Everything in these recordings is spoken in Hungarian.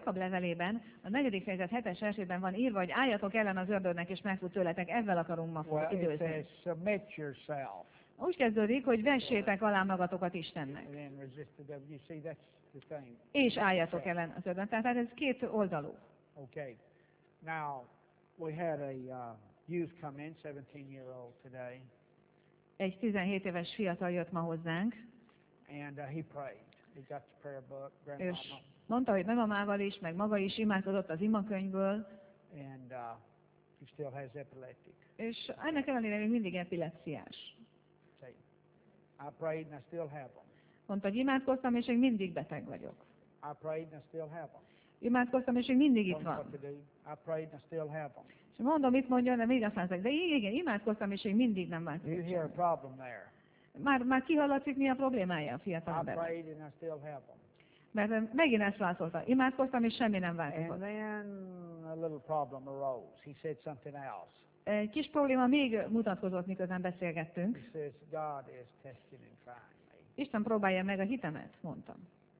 Jakab levelében, a 4. fejezet 7. versében van írva, hogy álljatok ellen az ördögnek, és megfut tőletek, ezzel akarom ma Well, it időzni. says, submit yourself. Úgy kezdődik, hogy vessétek alá magatokat Istennek, And then resist the devil. You see, that's the thing. és álljatok ellen az ördögnek. Tehát ez két oldalú. Okay. Now, we had a youth come in, 17-year-old today, Egy 17 éves fiatal jött ma hozzánk, and he prayed. He got the prayer book, és grandmama, mondta, hogy nagymamával is, meg maga is imádkozott az imakönyvből, and he still has epileptic. és ennek ellenére még mindig epilepsziás. See, I prayed and I still have them. Mondta, hogy imádkoztam, és még mindig beteg vagyok. I prayed and I still have them. Imádkoztam, és még mindig itt Told me what van. to do. I prayed and I still have them. És mondom, mit mondjon, de még azt mondták, de igen, imádkoztam, és még mindig nem You változott hear a semmi. problem there. Már kihallatszik, mi a problémája a I fiatalembernek. prayed and I still have them. Mert megint ezt válaszolta, imádkoztam, és semmi nem And változott. then a little problem arose. He said something else. Egy kis probléma még mutatkozott, miközben beszélgettünk. He says, God is testing and trying me. Isten próbálja meg a hitemet, mondtam.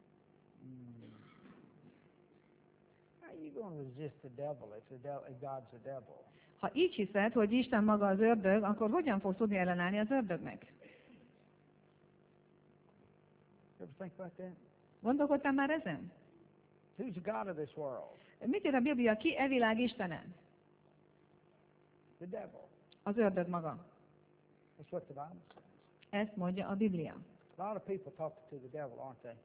How are you going to resist the devil if God's the devil? Ha így hiszed, hogy Isten maga az ördög, akkor hogyan fogsz tudni ellenállni az ördögnek? You ever think about that? Gondolkodtál már ezen? Who's the God of this world? Mit ír a Biblia? Ki e világ Istene? The devil. Az ördög maga. That's what the Bible says. Ezt mondja a Biblia. A lot of people talk to the devil, aren't they?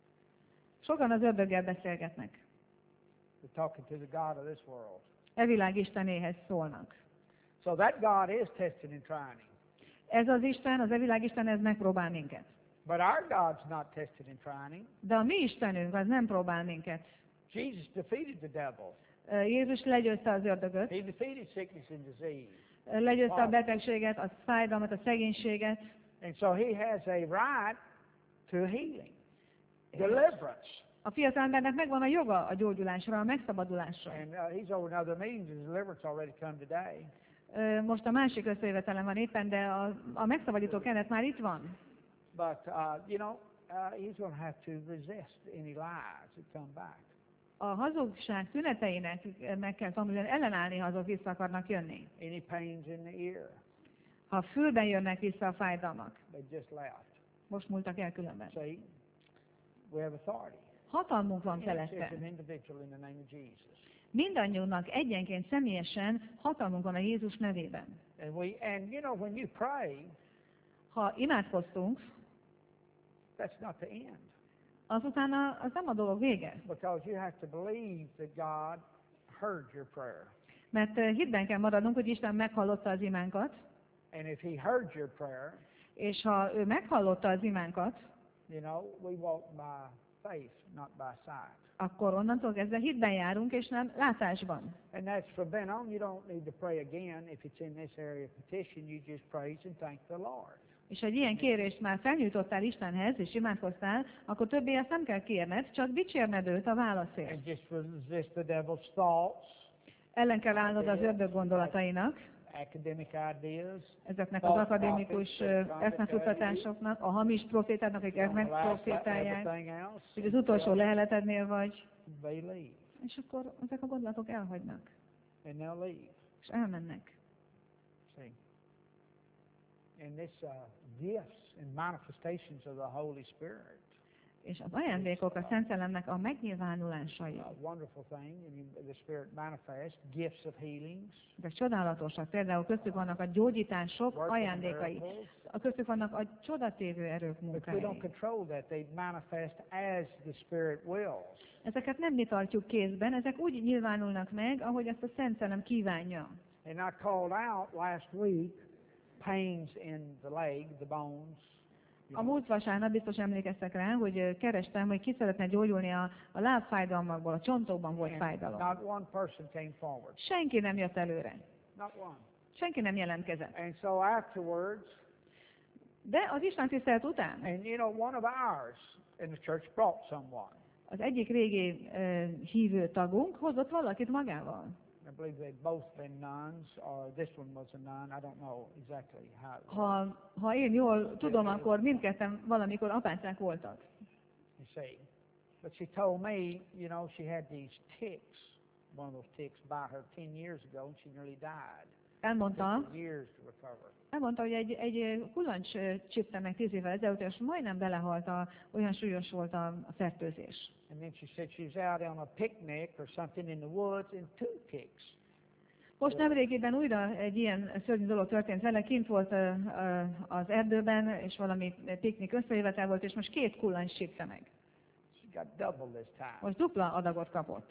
Sokan az ördöggel beszélgetnek. They're talking to the God of this world. E világ Istenéhez szólnak. So that God is testing and trying him. Ez az Isten, az e világ Isten, ez megpróbál minket. But our God's not testing and trying him. De a mi Istenünk az nem próbál minket. Jesus defeated the devil. Jézus legyőzte az ördögöt, He defeated sickness and disease. legyőzte a betegséget, a fájdalmat, a szegénységet, And so he has a right to healing, deliverance. a fiatal embernek megvan a joga a gyógyulásra, a megszabadulásra. And he's over in other meetings, and deliverance already come today. Most a másik összejövetelen van éppen, de a megszabadító kenet már itt van. But, he's going to have to resist any lies that come back. A hazugság tüneteinek meg kell tanulni ellenállni, ha azok vissza akarnak jönni. Any pains in the ear, Ha a fülben jönnek vissza a fájdalmak, they just left. most múltak el különben. See, we have authority. Hatalmunk van Each felette. is an individual in the name of Jesus. Mindannyiunknak egyenként személyesen hatalmunk van a Jézus nevében. And when you pray, Ha imádkoztunk, that's not the end. azután az nem a dolog vége. Because you have to believe that God heard your prayer. Mert hitben kell maradnunk, hogy Isten meghallotta az imánkat, And if he heard your prayer, és ha ő meghallotta az imánkat, we walk by faith, not by sight. akkor onnantól kezdve hitben járunk, és nem látásban. And that's from then on, you don't need to pray again. If it's in this area of petition, you just praise and thank the Lord. És ha egy ilyen kérést már felnyújtottál Istenhez, és imádkoztál, akkor többé ezt nem kell kérned, csak dicsérned őt a válaszért. And just resist the devil's thoughts, Ellen kell állnod az ördög gondolatainak, academic ideas, ezeknek az akadémikus eszmefuttatásoknak, a hamis profétáknak, akik ezt megprofétálják, everything else. hogy az utolsó leheletednél vagy, They leave, és akkor ezek a gondolatok elhagynak, and they'll leave. és elmennek. See, and this gifts and manifestations of the Holy Spirit. És az ajándékok a Szent Szellemnek a megnyilvánulásai. A wonderful thing, the Spirit manifests gifts of healings, Ezek csodálatosak. Például köztük vannak a gyógyítások ajándékai. A köztük vannak a csodatévő erők but we don't munkái. control that. They manifest as the Spirit wills. Ezeket nem mi tartjuk kézben, ezek úgy nyilvánulnak meg, ahogy ezt a Szent Szellem kívánja. And I called out last week pains in the leg, the bones. A múlt vasárnap biztos emlékeztek rá, hogy kerestem, hogy ki szeretne gyógyulni a lábfájdalmakból, a csontokban volt And fájdalom. not one person came forward. Senki nem jött előre. Not one. Senki nem jelentkezett. And so afterwards, De az Isten tisztelet után and one of ours in the church brought someone. az egyik régi hívő tagunk hozott valakit magával. I believe they'd both been nuns, or this one was a nun. I don't know exactly how. It was. Ha én jól tudom, akkor mindketten valamikor apácák voltak. You see, But she told me, you know, she had these ticks, one of those ticks bite her 10 years ago, and she nearly died. Elmondta, Took her years to recover. hogy egy kulancs csípte meg 10 évvel ezelőtt, és majdnem belehalt, olyan súlyos volt a fertőzés. And then she said she was out on a picnic or something in the woods, and 2 ticks. Most nemrégiben újra egy ilyen szörnyű dolog történt vele, kint volt az erdőben, és valami piknik összejövetel volt, és most 2 kullancs csípte meg. She got double this time. Most dupla adagot kapott.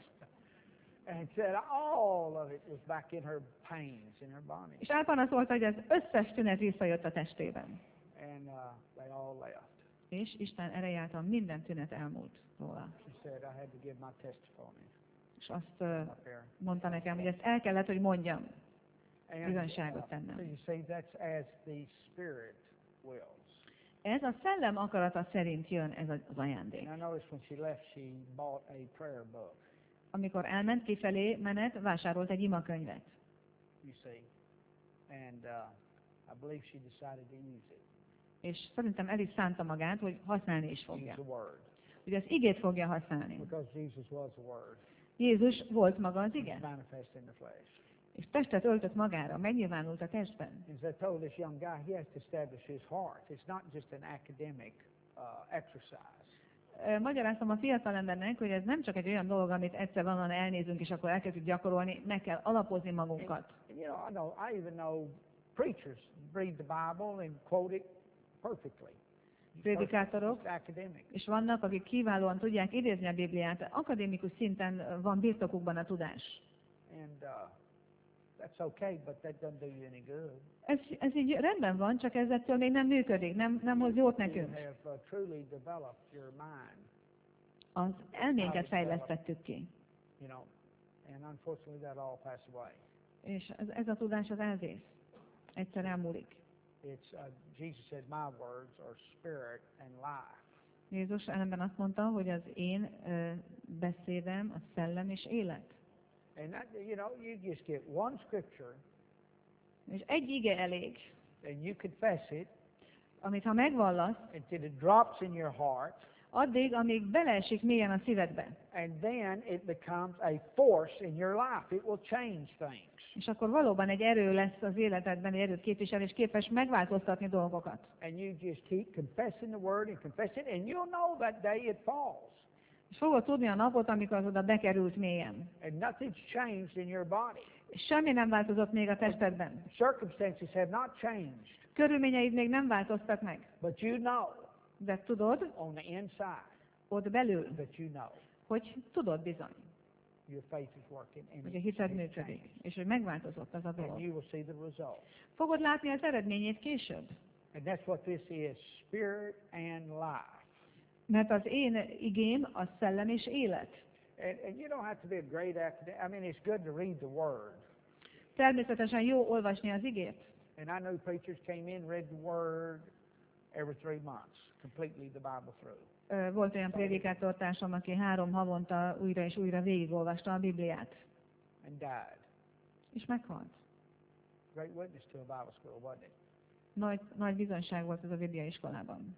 And said all of it was back in her pains in her body. És elpanaszolta, hogy az összes tünet visszajött a testében. And they all left. És Isten ereje által minden tünet elmúlt róla. She said I had to give my testimony És azt up here. mondta nekem, hogy ezt el kellett, hogy mondjam, And bizonyságot so tennem. you see, that's as the Spirit wills. Ez a szellem akarata szerint jön ez az ajándék. And I noticed when she left, she bought a prayer book. Amikor elment kifelé menet, vásárolt egy imakönyvet. You see, and I believe she decided to use it. És szerintem el is szánta magát, hogy használni is fogja. Use the Word, Hogy az igét fogja használni. because Jesus was the Word. Jézus volt maga az He ige, manifest in the flesh. és testet öltött magára, megnyilvánult a testben. As I told this young guy, he has to establish his heart. It's not just an academic exercise. Magyaráztam a fiatalembernek, hogy ez nem csak egy olyan dolog, amit egyszer valahol elnézünk, és akkor elkezdjük gyakorolni, meg kell alapozni magunkat. And, you know, I even know preachers read the Bible and quote it perfectly. Prédikátorok, It's academic. és vannak, akik kiválóan tudják idézni a Bibliát, akadémikus szinten van birtokukban a tudás. And that's okay, but that doesn't do you any good. Ez így rendben van, csak ez ettől még nem működik, nem hoz jót You nekünk. have truly developed your mind, Az elménket fejlesztettük ki, you know, and unfortunately that all passed away. és ez a tudás az elvész. Egyszer elmúlik. It's Jesus said, "My words are spirit and life." Jézus ellenben azt mondta, hogy az én beszédem a szellem és élet. And that, you know, you just get one scripture És egy ige elég, and you confess it amit ha megvallasz, until it drops in your heart, addig, amíg beleesik mélyen a szívedbe. and then it becomes a force in your life. It will change things. És akkor valóban egy erő lesz az életedben, egy erőt képvisel, és képes megváltoztatni dolgokat. And you just keep confessing the word and confess it, and you'll know that day it falls. És fogod tudni a napot, amikor az oda bekerült mélyen. And nothing's changed in your body. És semmi nem változott még a testedben. Circumstances have not changed, Körülményeid még nem változtak meg. but you know De tudod, on the inside ott belül, that you know hogy tudod bizony, your faith is working and hogy a hited it's működik, changed. és hogy megváltozott az a And dolog. you will see the result. Fogod látni az eredményét később. And that's what this is, spirit and life. Mert az én igém a szellem és élet. And you don't have to be a great academic. I mean, it's good to read the word. Természetesen jó olvasni az igét. And I know preachers came in, read the word every 3 months, completely the Bible through. Volt olyan prédikátortársam, aki 3 havonta újra és újra végigolvasta a Bibliát, And died. és meghalt. Great witness to a Bible school, wasn't it? Nagy bizonyság volt ez a Biblia iskolában.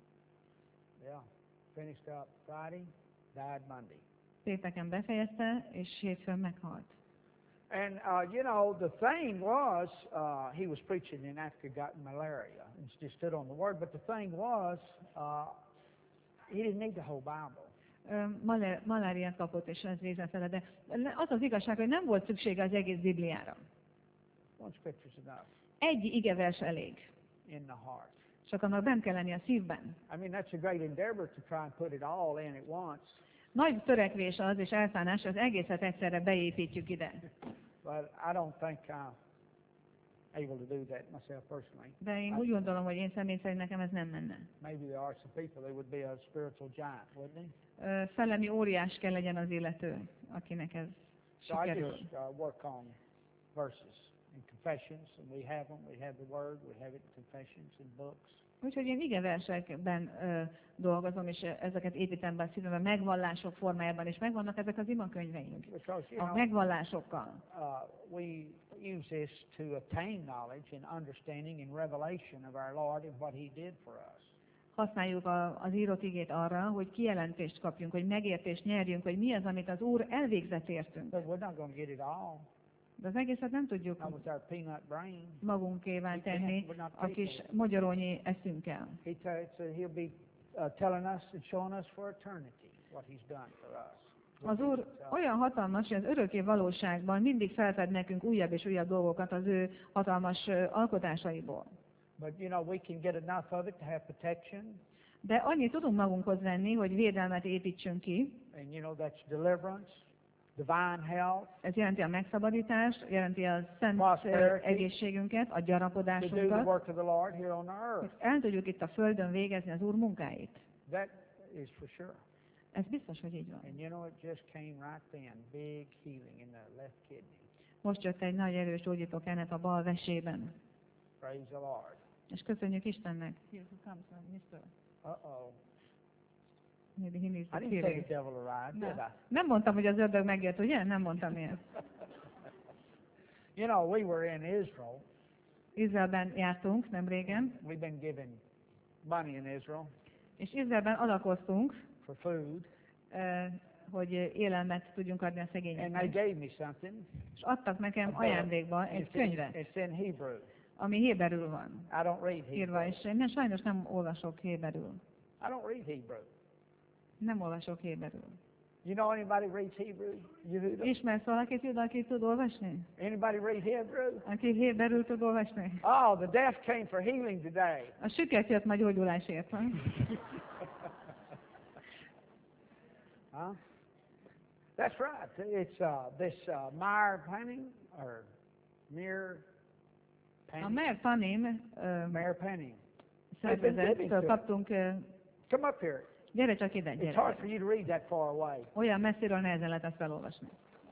Yeah. Finished up Friday, died Monday. Pénteken befejezte, és hétfőn meghalt. And you know, the thing was, he was preaching in Africa, got malaria, and just stood on the word. But the thing was, he didn't need the whole Bible. Maláriát kapott, és ez vérzett de az az igazság, hogy nem volt szüksége az egész Bibliára. One scripture's enough Egy igevers elég, in the heart. csak annak bent kell lenni a szívben. I mean, that's a great endeavor to try and put it all in at once. Nagy törekvés az, és elszánás, az egészet egyszerre beépítjük ide. But I don't think I'm able to do that myself personally. De én úgy gondolom, hogy én személy szerint nekem ez nem menne. Maybe there are some people that would be a spiritual giant, wouldn't they? Szellemi óriás kell legyen az illető, akinek ez So I sikerül. just work on verses and confessions, and we have them. We have the Word, we have it in confessions and books. Úgyhogy én igeversekben dolgozom, és ezeket építem be a szívembe, megvallások formájában, és megvannak ezek az imakönyveink. Because, you A know, megvallásokkal. we use this to obtain knowledge and understanding and revelation of our Lord and what He did for us. használjuk az írott igét arra, hogy kijelentést kapjunk, hogy megértést nyerjünk, hogy mi az, amit az Úr elvégzett értünk. But we're not going to get it all. De az egészet nem tudjuk Not with our peanut brain. magunkévá tenni a kis mogyorónyi eszünkkel. He'll be telling us and showing us for eternity what He's done for us. Az Úr olyan hatalmas, hogy az örökké valóságban mindig felfed nekünk újabb és újabb dolgokat az ő hatalmas alkotásaiból. But we can get enough of it to have protection. De annyit tudunk magunkhoz venni, hogy védelmet építsünk ki. And that's deliverance, divine health. Ez jelenti a megszabadítást, jelenti a szent egészségünket, a To do the gyarapodásunkat, work of the Lord here on the hogy earth. el tudjuk itt a földön végezni az Úr munkáit. That is for sure. Ez biztos, hogy így van. And it just came right then. Big healing in the left kidney. Most jött egy nagy erős gyógyítókenet a bal vesében. Praise the Lord. És köszönjük Istennek. Uh-oh. Maybe he needs I to didn't say healing. the devil arrived, did I? Nem mondtam, hogy az ördög megjött, ugye? Nem mondtam ilyet. We were in Israel. Izraelben jártunk nem régen, We've been given money in Israel és Izraelben adakoztunk, for food. hogy élelmet tudjunk adni a And they szegényeknek. gave me something. És adtak nekem ajándékba egy könyvet, It's in Hebrew. ami héberül van I don't read írva, Hebrew. és én sajnos nem olvasok héberül. I don't read Hebrew. Nem olvasok héberül. Anybody reads Hebrew? Yehuda? Ismersz valakit, Juda, aki tud olvasni? Anybody read Hebrew? Aki héberül tud olvasni? Oh, the deaf came for healing today. A süket jött ma gyógyulásért, ha? Huh? That's right. It's this Meyer Penning or Meir A Penning. Meir Panim Meir Penning. szervezettől kaptunk, Come up here. gyere csak ide, It's gyere. hard for you to read that far away. Olyan messziről nehezen lehet ezt felolvasni.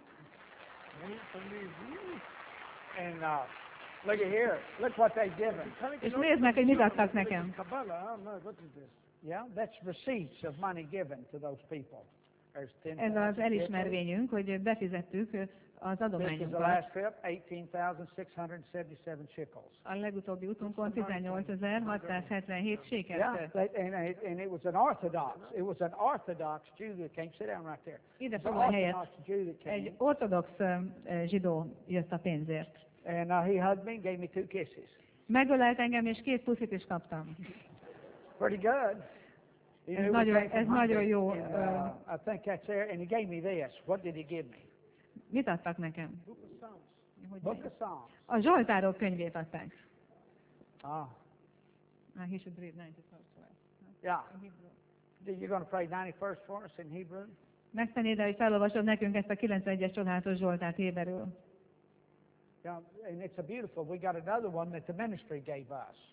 And look at here. Look what they've given. És nézd meg, hogy mit adtak nekem. Yeah, that's receipts of money given to those people. There's 10,000. Ez az elismervényünk, hogy befizettük az This is the adományunkat. last trip, 18,677 shekels. A legutóbbi utunkon 18.677 sékelt. And it was an Orthodox Jew that came. Sit down right there. Ide It's an foglalj helyet. Orthodox Jew that came. Egy ortodox zsidó jött a pénzért. And he hugged me and gave me 2 kisses. Megölelt engem, és 2 puszit is kaptam. Pretty good. Ez nagyon jó. And, I think that's there. And he gave me this. What did he give me? Mit adtak nekem? Book of Psalms. A Zsoltárok könyvét adták. Ah, He should read 91st verse. yeah. You're going to pray 91st for us in Hebrew? Megtennéd, hogy felolvasod nekünk ezt a 91-es csodálatos Zsoltát héberül. Yeah, and it's a beautiful. We got another one that the ministry gave us.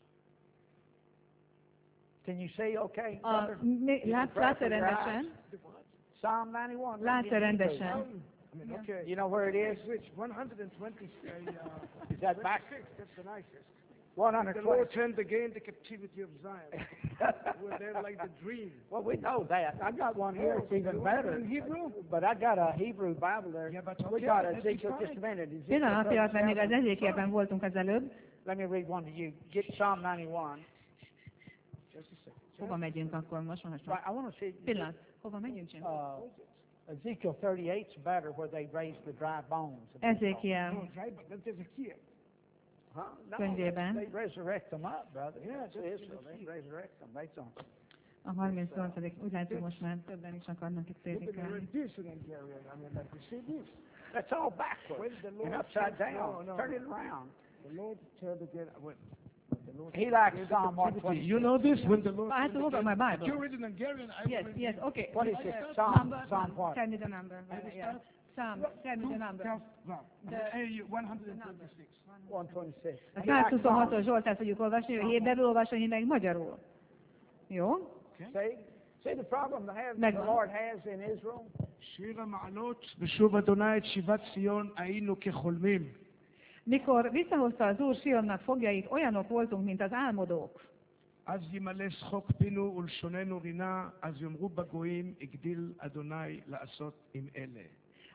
Can you see okay? Látsz rendesen? Psalm 91. Látsz rendesen? Okay. You know where it is? Which 120? Is that back? That's the nicest. The 120. Lord turned again the captivity of Zion. We're there like the dream. Well, we know that. I got one here. It's even better. In Hebrew? But I got a Hebrew Bible there. Yeah, but We okay, got that'd Ezekiel. be Just a fine. minute. Ezekiel Pillanat, mert még 37. az Ezékielben voltunk az előbb. Let me read one to you. Get Psalm 91. Just a second. Hova megyünk akkor most? Right, I want to see. Pillanat. Hova megyünk, Jim? Ezekiel 38's better, where they raised the dry bones. Ezékiel No, right, but that's Ezekiel. Huh? No, könyvében. they resurrect them up, brother. Yeah, That's that's Israel. They resurrect them. They don't. A 38. Úgy látom, most már többen is akarnak itt Look at the prédikálni. this in Hungarian. I mean, like you see this. That's all backwards When the Lord and upside says- down. no, Turn no. it around. The Lord turned again. When the Lord He likes turned Psalm the captivity. 126. You know this? When the Lord I have to look at my Bible. You read in Hungarian. I Yes, read yes, okay. What is it? Psalm what? Tell me the number. Yeah. Psalm, tell me the number. The 126. 126. A He likes Psalm. 126-os Zsoltát fogjuk olvasni, ő héberül olvasni, meg magyarul. Jó? See the problem the Megvan. Lord has in Israel? שיר המעלות ושוב אדוני את שיבת ציון היינו כחולמים. Mikor visszahozta az Úr Sionnak fogjait, olyanok voltunk, mint az álmodók. אז ימלא שחוק פינו ולשוננו רינה, אז יאמרו בגויים הגדיל אדוני לעשות עם אלה.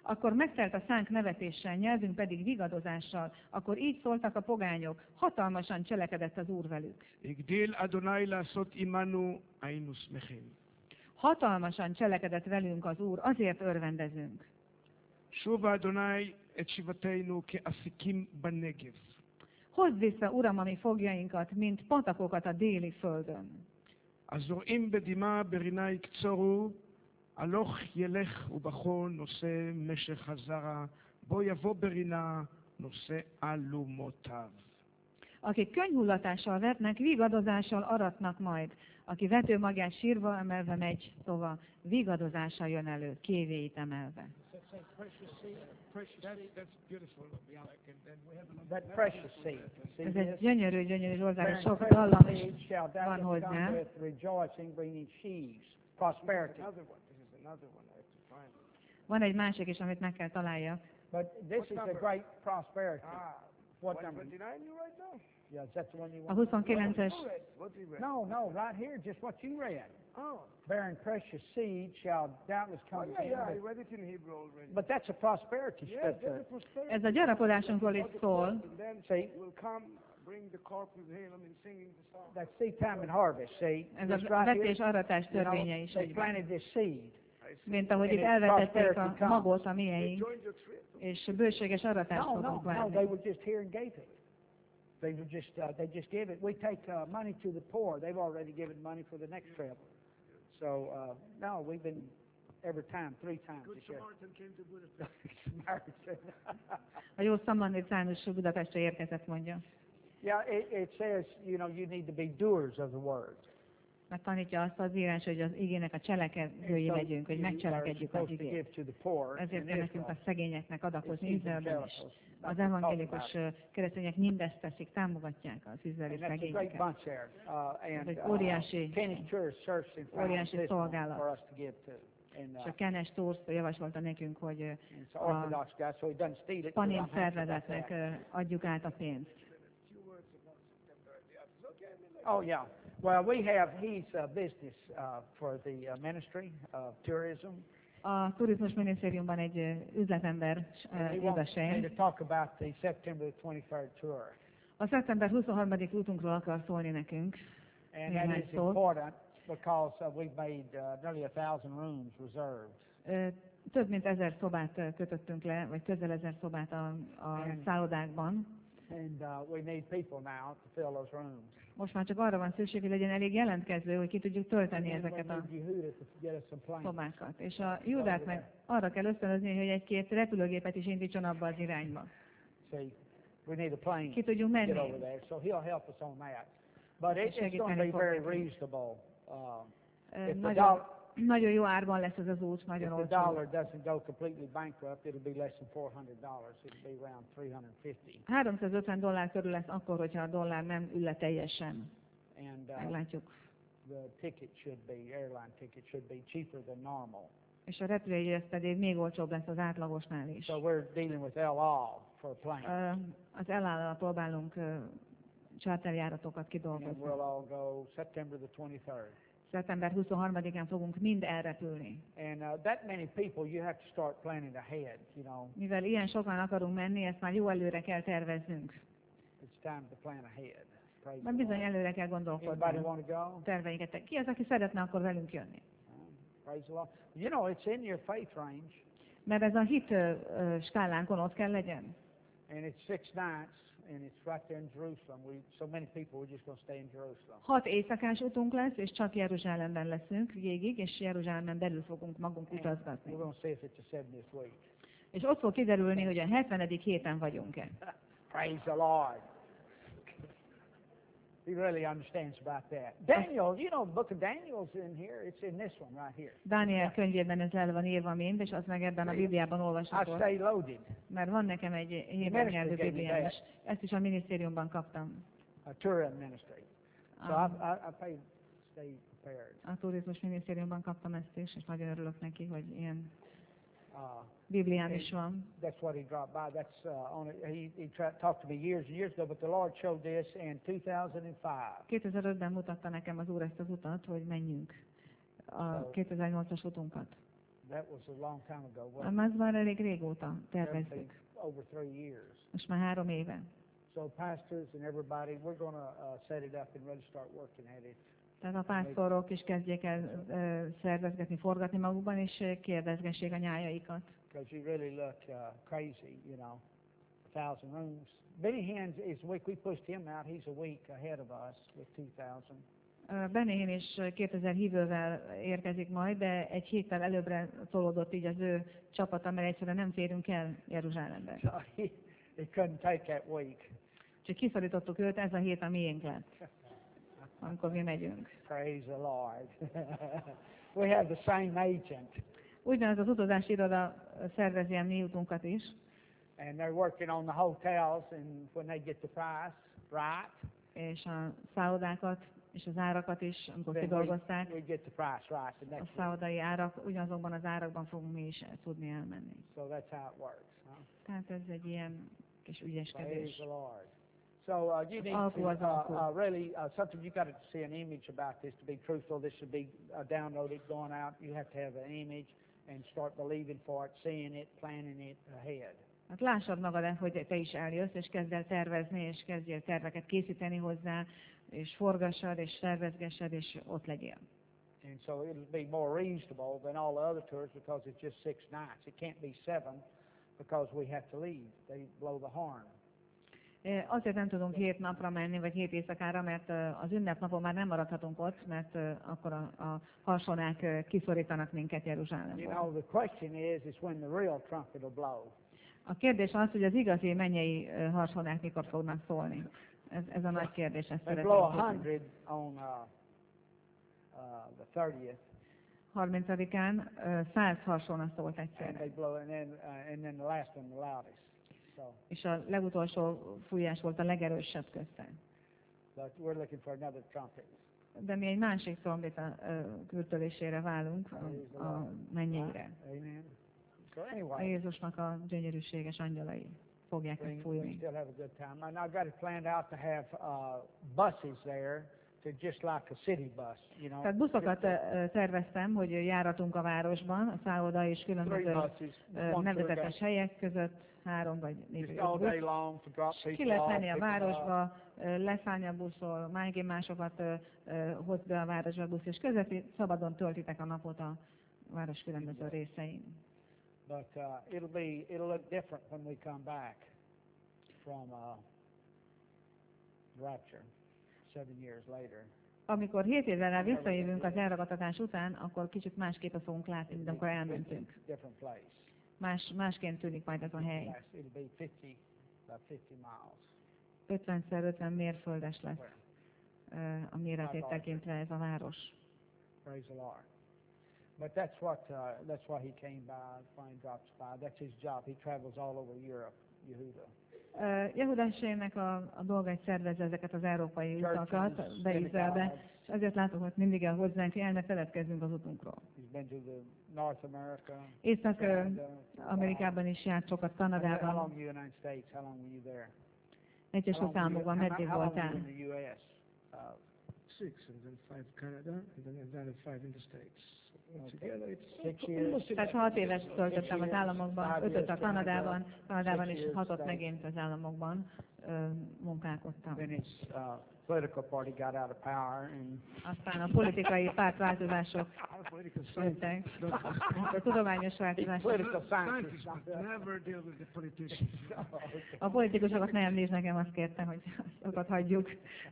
Akkor megtelt a szánk nevetéssel, nyelvünk pedig vigadozással. Akkor így szóltak a pogányok, hatalmasan cselekedett az Úr velük. הגדיל אדוני לעשות עמנו, היינו שמחים. Hatalmasan cselekedett velünk az Úr, azért örvendezünk. שוב אדוני את שיבתנו כאפיקים בנגב. Hozd vissza, Uram, a mi fogjainkat, mint patakokat a déli földön. הזורעים בדמעה ברינה יקצורו, הלוך ילך ובכו נושא משך הזרע, בוא יבוא ברינה נושא אלומותיו. Akik könyhullatással vetnek, vigadozással aratnak majd. Aki vetőmagját sírva emelve megy tova, vigadozással jön elő, kévéit emelve. That's beautiful. That precious seed. See Ez egy this? gyönyörű, gyönyörű Zsoltár, és Bearing sok precious dallam is seed shall van doubtless come hozzá. with rejoicing, bringing sheaves, prosperity. Another one. This is another one I have to find. Van egy másik is, amit meg kell találjak. But this is a great prosperity. What number? 129 you right now? Yeah, is that the one you A want? 29-es, What we read? No, right here, just what you read. Oh. Bearing precious seed shall doubtless Oh, come yeah, with yeah, I him. read it in Hebrew already. But that's a prosperity Yes, scripture. there's a prosperity. ez a gyarapodásunkról is szól. And then See? will come, bring the corp with Halen and singing the song. That's seed time and harvest, see? Ez a This right here, vetés-aratás you know, törvénye is they egyben. planted this seed. Mint ahogy itt And elvetették a prosperity magot a mieink, Join your trip. és bőséges aratást No, fogunk they várni. were just here and gave it. They just gave it. We take money to the poor. They've already given money for the next trip. So, no, we've been every time, 3 times Good this year. Samaritan came to Budapest. Samaritan. A jó szamaritános Budapestre érkezett, mondja. Yeah, it says, you know, you need to be doers of the word. Mert tanítja azt az írás, hogy az igének a cselekedői So legyünk, hogy you are megcselekedjük az supposed to give igét. to the poor. Ezért in kell nekünk Israel. a szegényeknek adakozni It's Izraelben is. evangelicals. Az That's what we're talking evangélikus about. keresztények mindezt teszik, támogatják az izraeli And that's a great szegényeket. bunch there. Ez egy And óriási, Kenny Church searched and found óriási this one szolgálat. for us to give to. And És a Kenes Tóth javasolta nekünk, hogy it's an Orthodox guy, so he doesn't steal it. Panin szervezetnek adjuk át a pénzt. Oh, yeah. Well, he's a business for the ministry of tourism. A turizmus minisztériumban egy üzletember And he wants me édesem. to talk about the September 23rd tour. A szeptember 23. útunkról akar szólni nekünk. And Yeah, that nice is thought. important because we've made nearly 1,000 rooms reserved. Több mint 1000 szobát kötöttünk le, vagy közel 1000 szobát a szállodákban. And we need people now to fill those rooms. Most már csak arra van szükség, hogy legyen elég jelentkező, hogy ki tudjuk tölteni And ezeket we a need Yehuda to get us some planes. szobákat. És a Júdát meg arra kell ösztönözni, hogy egy-két repülőgépet is indítson abba az irányba. See, we need a plane Ki to tudjunk get over menni. there, so he'll help us on that. But it's going to Segíteni be fog very nekünk. reasonable. If the Nagyon, nagyon jó árban lesz ez az út, nagyon If the olcsó. dollar doesn't go completely bankrupt, it'll be less than $400. It'll be around 350. $350 körül lesz akkor, hogyha a dollár nem ülle teljesen. And Meglátjuk. the airline ticket should be cheaper than normal. És a repülőjegy pedig még olcsóbb lesz az átlagosnál is. So we're dealing with El Al for a plane. Az elállal próbálunk charterjáratokat And kidolgozni. we'll all go September the 23rd. Szeptember 23-án fogunk mind elrepülni. And that many people, you have to start planning ahead, you know. Mivel ilyen sokan akarunk menni, ezt már jó előre kell terveznünk. It's time to plan ahead. Praise Mert the bizony Lord. előre kell Anybody gondolkodni. want to go? Terveinket. Ki az, aki szeretne akkor velünk jönni? Praise the Lord. You know, it's in your faith range, Mert ez a hit skálánkon ott kell legyen. and it's 6 nights, and it's right there in Jerusalem. So many people, we're just going to stay in Jerusalem. 6 éjszakás utunk lesz, és csak Jeruzsálemben leszünk végig, és Jeruzsálemen belül fogunk magunk And utazgatni. we're going to see if it's the 70th week. És ott fog kiderülni, hogy a 70. héten vagyunk-e. Praise the Lord. He really understands about that. Daniel, you know, the book of Daniel's in here. It's in this one right here. Dániel könyvében ez el van írva mind, és az meg ebben a Bibliában I olvasható. stay loaded. Mert van nekem egy héber nyelvű Bibliám is. Ezt is a minisztériumban kaptam. A tourism ministry. So I pay stay prepared. A turizmus minisztériumban kaptam ezt is, és nagyon örülök neki, hogy ilyen Uh, Bibliám is van. That's what he dropped by. That's talked to me years and years ago, but the Lord showed this in 2005. 2005-ben mutatta nekem az Úr ezt az utat, hogy menjünk a 2008-as utunkat. That was a long time ago, wasn't Az már elég régóta it? terveztük. Over 3 years. Most már 3 éve. So pastors and everybody, we're going to set it up and really start working at it. Tehát a pásztorok is kezdjék el szervezgetni, forgatni magukban, és kérdezgessék a nyájaikat. Because you really look crazy, you know. 1,000 rooms. Benny Hinn is a week. We pushed him out. He's a week ahead of us with 2,000. Benny Hinn is 2000 hívővel érkezik majd, de egy héttel előbbre tolódott így az ő csapata, mert egyszerűen nem férünk el Jeruzsálembe. So he couldn't take that week. Úgyhogy kiszorítottuk őt, ez a hét a miénk lett, amikor mi megyünk. Praise the Lord. We have the same agent. Ugyanaz az utazási iroda szervezi a mi utunkat is, And they're working on the hotels, and when they get the price right, és a szállodákat és az árakat is, amikor then kidolgozták, we get the price right the a next week. szállodai árak, ugyanazokban az árakban fogunk mi is tudni elmenni. So that's how it works. Huh? Tehát ez egy ilyen kis Praise ügyeskedés. the Lord. So you need Alku to az alku. really something you got to see an image about this to be truthful. This should be downloaded, going out. You have to have an image and start believing for it, seeing it, planning it ahead. Hát lássad magad, hogy te is eljössz, és kezd el tervezni, és kezdjél terveket készíteni hozzá, és forgassad, és tervezgessed, és ott legyél. And so it'll be more reasonable than all the other tours because it's just 6 nights. It can't be 7 because we have to leave. They blow the horn. Azért nem tudunk 7 napra menni, vagy 7 éjszakára, mert az ünnepnapon már nem maradhatunk ott, mert akkor a harsonák kiszorítanak minket You Jeruzsálemből. know, the question is when the real trumpet will blow. A kérdés az, hogy az igazi mennyei harsonák mikor fognak szólni. Ez a nagy kérdés, ezt They blow szeretném tudni. 100 on the 30th, 30-án 100 harsona szólt and egyszerre. they blow, and then the last one the loudest. So, És a legutolsó fújás volt a legerősebb közte. but we're looking for another trumpet. De mi egy másik trombita kürtölésére válunk, a mennyeire. Amen. So A anyway, Jézusnak a gyönyörűséges angyalai fogják we megfújni. still have a good time. And I've got it planned out to have buses there, to just like a city bus, you know. Tehát buszokat terveztem, hogy járatunk a városban, a szálloda és 3 különböző buses, one tour nevezetes guide. helyek között, 3 vagy 4 Just all day long to drop people Ki lehet off, menni a pick them up. városba, leszállni a buszról, megint másokat hoz be a városba a busz, és szabadon töltitek a napot a város különböző részein. But it'll look different when we come back from rapture 7 years later. Amikor 7 évvel rá visszajövünk az elragadtatás után, akkor kicsit másképpen fogunk látni, mint amikor elmentünk. Different place. Másként tűnik majd ez a hely. Yes, it'll be about 50 miles. 50x50 mérföldes lesz a méretét tekintve ez a város. Praise the Lord. But that's why he came by. Flying drops by. That's his job. He travels all over Europe, Yehuda. Jehudásének a dolga, hogy szervezze ezeket az európai utakat be Izraelbe, és azért látok, hogy mindig el hozzánk jel, mert feledkezzünk az utunkról. He's been to the North America. Észak-Amerikában is járt sokat, How long Kanadában, were you in the United States? How long were you there? Egyesült Államokban meddig How long were you voltál? in the U.S.? 6, and then 5 Canada, and then another 5 in the States. Okay. Together it's 6 years. almost Tehát 6 évet töltöttem az államokban, 5-öt a Kanadában és 6-ot megint az államokban munkálkodtam. Then his political party got out of power, and Aztán a politikai pártváltozások political jöttek, science. a tudományos he's változások. political scientist. Scientists never deal with the politicians. A politikusokat nem említs nekem, azt kérte, hogy azokat hagyjuk.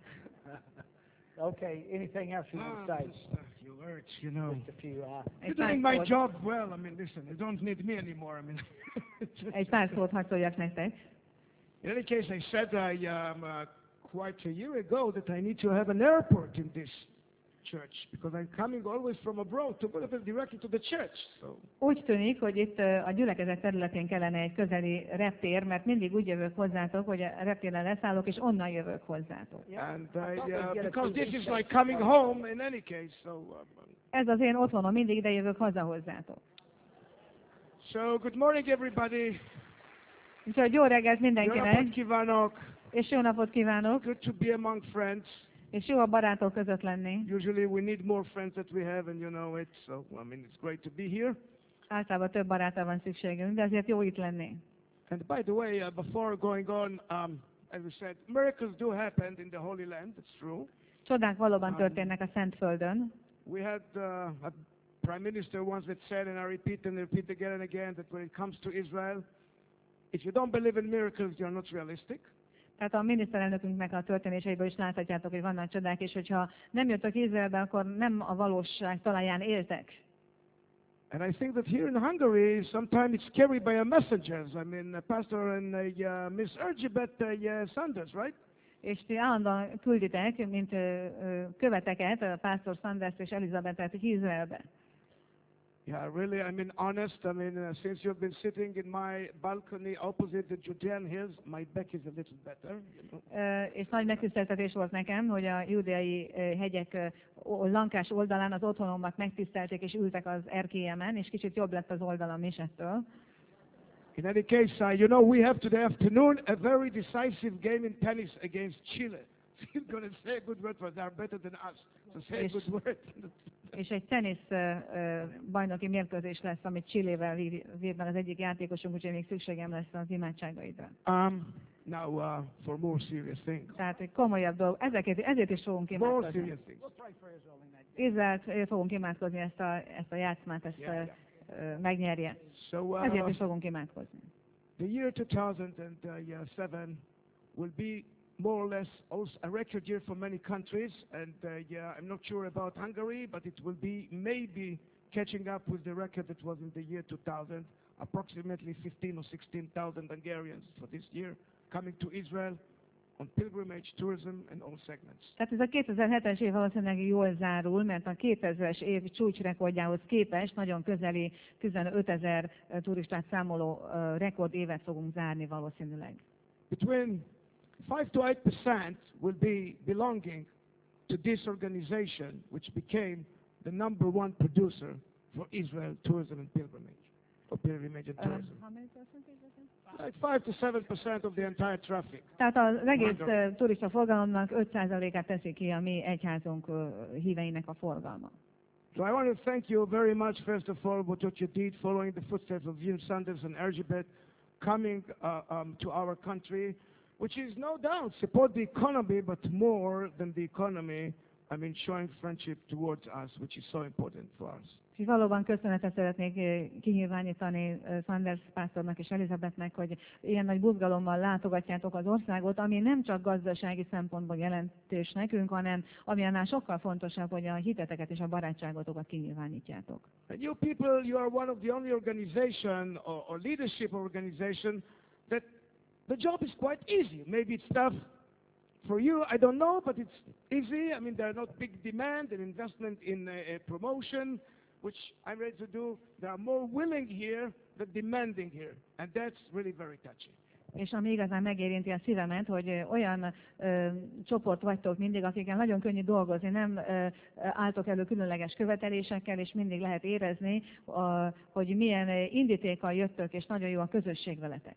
Okay, anything else you want to say? Just a few words, you know. Just a few. Egy You're pár doing my szót- job well. I mean, listen, you don't need me anymore. I mean, Egy pár szót hadd szóljak nektek. in any case, I said quite a year ago that I need to have an airport in this church because I'm coming always from abroad to go directly to the church. So Úgy tűnik, hogy itt a gyülekezet területén kellene egy közeli reptér, mert mindig úgy jövök hozzátok, hogy a reptéren leszállok, és onnan jövök hozzátok. and because this is like coming home in any case. Ez az én otthonom, mindig ide jövök haza hozzátok. So good morning, everybody. Úgyhogy jó reggelt Jó napot mindenkinek, kívánok. és jó napot kívánok, Good to be among friends. és jó a barátok között lenni. Usually we need more friends that we have, and you know it. So I mean, it's great to be here. Általában több barátra van szükségünk, de azért jó itt lenni. And by the way, before going on, as we said, miracles do happen in the Holy Land. It's true. Csodák valóban történnek a Szentföldön. We had a prime minister once that said, and I repeat again and again, that when it comes to Israel, if you don't believe in miracles, you're not realistic. Tehát a miniszterelnökünknek a történéseiből is láthatjátok, hogy vannak csodák, és hogyha nem jöttök Izraelbe, akkor nem a valóság talaján éltek. And I think that here in Hungary, sometimes it's carried by a messengers. I mean, Pastor and Miss Erzsébet Sanders, right? És ti állandóan külditek, mint követeket, a Pásztor Sanders és Elizabetet Izraelbe. Yeah, really, I mean, honest. I mean, since you've been sitting in my balcony opposite the Judean hills, my back is a little better. You know? És nagy megtiszteltetés volt nekem, hogy a júdeai hegyek lankás oldalán az otthonomat megtisztelték, és ültek az erkélyemen, és kicsit jobb lett az oldalam is ettől. In any case, you know, we have today afternoon a very decisive game in tennis against Chile. He's going to say a good word for they are better than us. So say a good word. És egy tenisz bajnoki mérkőzés lesz, amit Chilével vív meg az egyik játékosunk, úgyhogy még szükségem lesz az imádságaidra. Now, for more serious things. Tehát egy komolyabb dolog. Ezért is fogunk More imádkozni. serious things. Izraelt fogunk imádkozni, ezt a játszmát, megnyerje. So, Ezért is fogunk imádkozni. the year 2007 will be more or less also a record year for many countries, and I'm not sure about Hungary, but it will be maybe catching up with the record that was in the year 2000, approximately 15 or 16,000 Hungarians for this year coming to Israel on pilgrimage, tourism, and all segments. Tehát ez a 2007-es év valószínűleg jól zárul, mert a 2000-es év csúcsrekordjához képest nagyon közeli 15 000 turistát számoló rekordévet fogunk zárni valószínűleg. Between 5 to 8% will be belonging to this organization, which became the #1 producer for Israel tourism and pilgrimage, for pilgrimage and tourism. Like 5 to 7% of the entire traffic. Tehát az egész turista forgalomnak 5%-át teszi ki a mi egyházunk híveinek a forgalma. So I want to thank you very much, first of all, what you did, following the footsteps of Jim Sanders and Erzsébet, coming to our country, which is no doubt support the economy, but more than the economy, I mean, showing friendship towards us, which is so important for us. És valóban köszönetet szeretnék kinyilvánítani Sanders pásztornak és Elizabethnek, hogy ilyen nagy buzgalommal látogatjátok az országot, ami nem csak gazdasági szempontból jelentős nekünk, hanem ami annál sokkal fontosabb, hogy a hiteteket és a barátságotokat kinyilvánítjátok. And you people, you are one of the only organization or leadership organization that the job is quite easy. Maybe it's tough for you, I don't know, but it's easy. I mean, there are not big demand and investment in promotion, which I'm ready to do. They are more willing here than demanding here. And that's really very touching. És ami igazán megérinti a szívemet, hogy olyan csoport vagytok mindig, akikkel nagyon könnyű dolgozni, nem álltok elő különleges követelésekkel, és mindig lehet érezni, hogy milyen indítékkal jöttök, és nagyon jó a közösség veletek.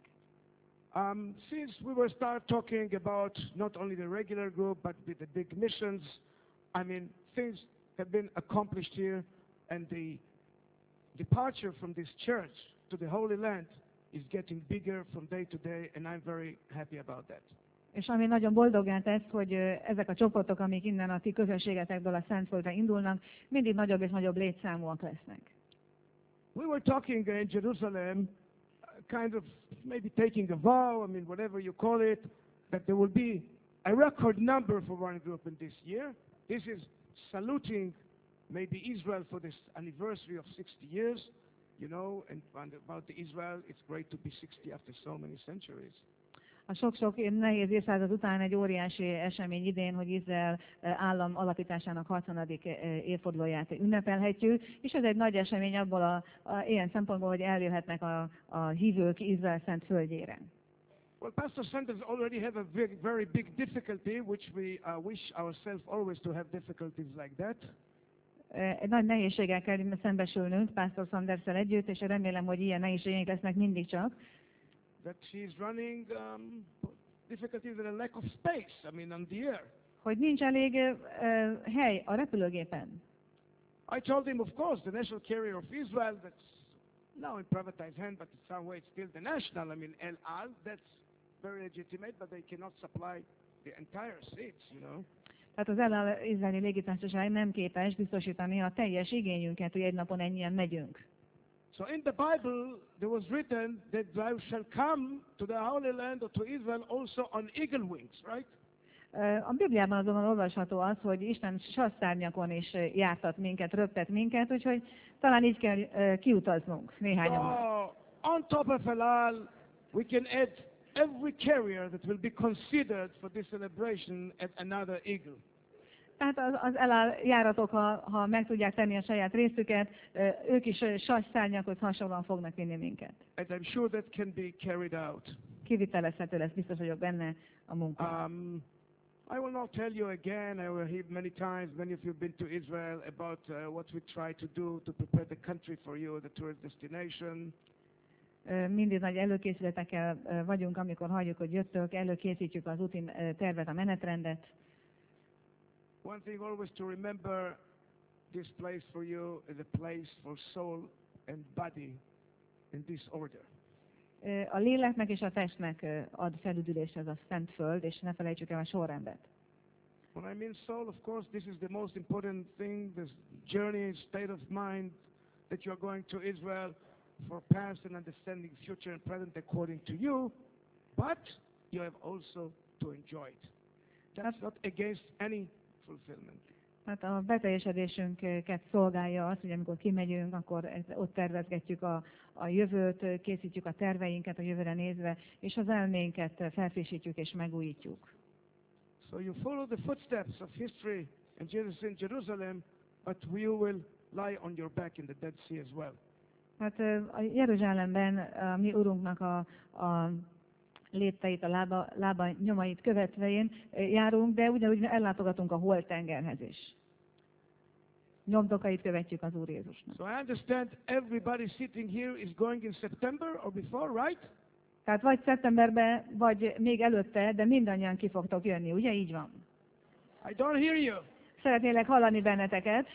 Since we were start talking about not only the regular group, but with the big missions, I mean, things have been accomplished here, and the departure from this church to the Holy Land is getting bigger from day to day, and I'm very happy about that. És ami nagyon boldoggá tesz, hogy ezek a csoportok, amik innen a ti közösségetekből a Szentföldre indulnak, mindig nagyobb és nagyobb létszámúak lesznek. We were talking in Jerusalem, kind of maybe taking a vow, I mean, whatever you call it, that there will be a record number for one group in this year. This is saluting maybe Israel for this anniversary of 60 years, you know, and about the Israel, it's great to be 60 after so many centuries. A sok-sok nehéz évszázad után egy óriási esemény idén, hogy Izrael állam alapításának 60. évfordulóját ünnepelhetjük, és ez egy nagy esemény abból ilyen szempontból, hogy eljöhetnek a hívők Izrael szent földjére. Well, Pastor Sanders already have a very big difficulty, which we wish ourselves always to have difficulties like that. Egy nagy nehézséggel kell szembesülnünk Pastor Sanderszel együtt, és remélem, hogy ilyen nehézségeink lesznek mindig csak. That she's running difficulties and a lack of space, I mean, on the air. Hogy nincs elég hely a repülőgépen. I told him, of course, the national carrier of Israel, that's now in privatized hand, but in some way it's still the national. I mean, El Al, that's very legitimate, but they cannot supply the entire seats, you know. Tehát az El izraeli légitársaság nem képes biztosítani a teljes igényünket, hogy egy napon ennyien megyünk. So in the Bible, there was written that thou shall come to the Holy Land or to Israel also on eagle wings, right? A Bibliában azonban olvasható az, hogy Isten sasszárnyakon is jártat minket, röptet minket, úgyhogy talán így kell kiutaznunk néhányan. So on top of El Al, we can add every carrier that will be considered for this celebration at another eagle. Tehát az elál járatok, ha meg tudják tenni a saját részüket, ők is sasszárnyakhoz hasonlóan fognak vinni minket. And I'm sure that can be carried out. Kivitelezhető lesz, biztos vagyok benne a munka. I will not tell you again, I will hear many times, many of you have been to Israel, about what we try to do to prepare the country for you, the tourist destination. Mindig nagy előkészületekkel vagyunk, amikor halljuk, hogy jöttök, előkészítjük az úti tervet, a menetrendet. One thing always to remember, this place for you is a place for soul and body in this order. A léleknek és a testnek ad felüdülést ez a szent föld, és ne felejtsük el a sorrendet. When I mean soul, of course, this is the most important thing, this journey, state of mind that you are going to Israel for past and understanding future and present according to you, but you have also to enjoy it. That's not against any fulfillment. Hát a beteljesedésünket szolgálja az, hogy amikor kimegyünk, akkor ott tervezgetjük a jövőt, készítjük a terveinket a jövőre nézve, és az elménket felfrissítjük és megújítjuk. So you follow the footsteps of history and Jesus in Jerusalem, but you will lie on your back in the Dead Sea as well. Hát a Jeruzsálemben a mi Urunknak a lépteit, a lába nyomait követvén járunk, de ugyanúgy ellátogatunk a Holtengerhez is. Nyomdokait követjük az Úr Jézusnak. So I understand everybody sitting here is going in September or before, right? Tehát vagy szeptemberben, vagy még előtte, de mindannyian ki fogtok jönni, ugye így van? I don't hear you. Szeretnélek hallani benneteket.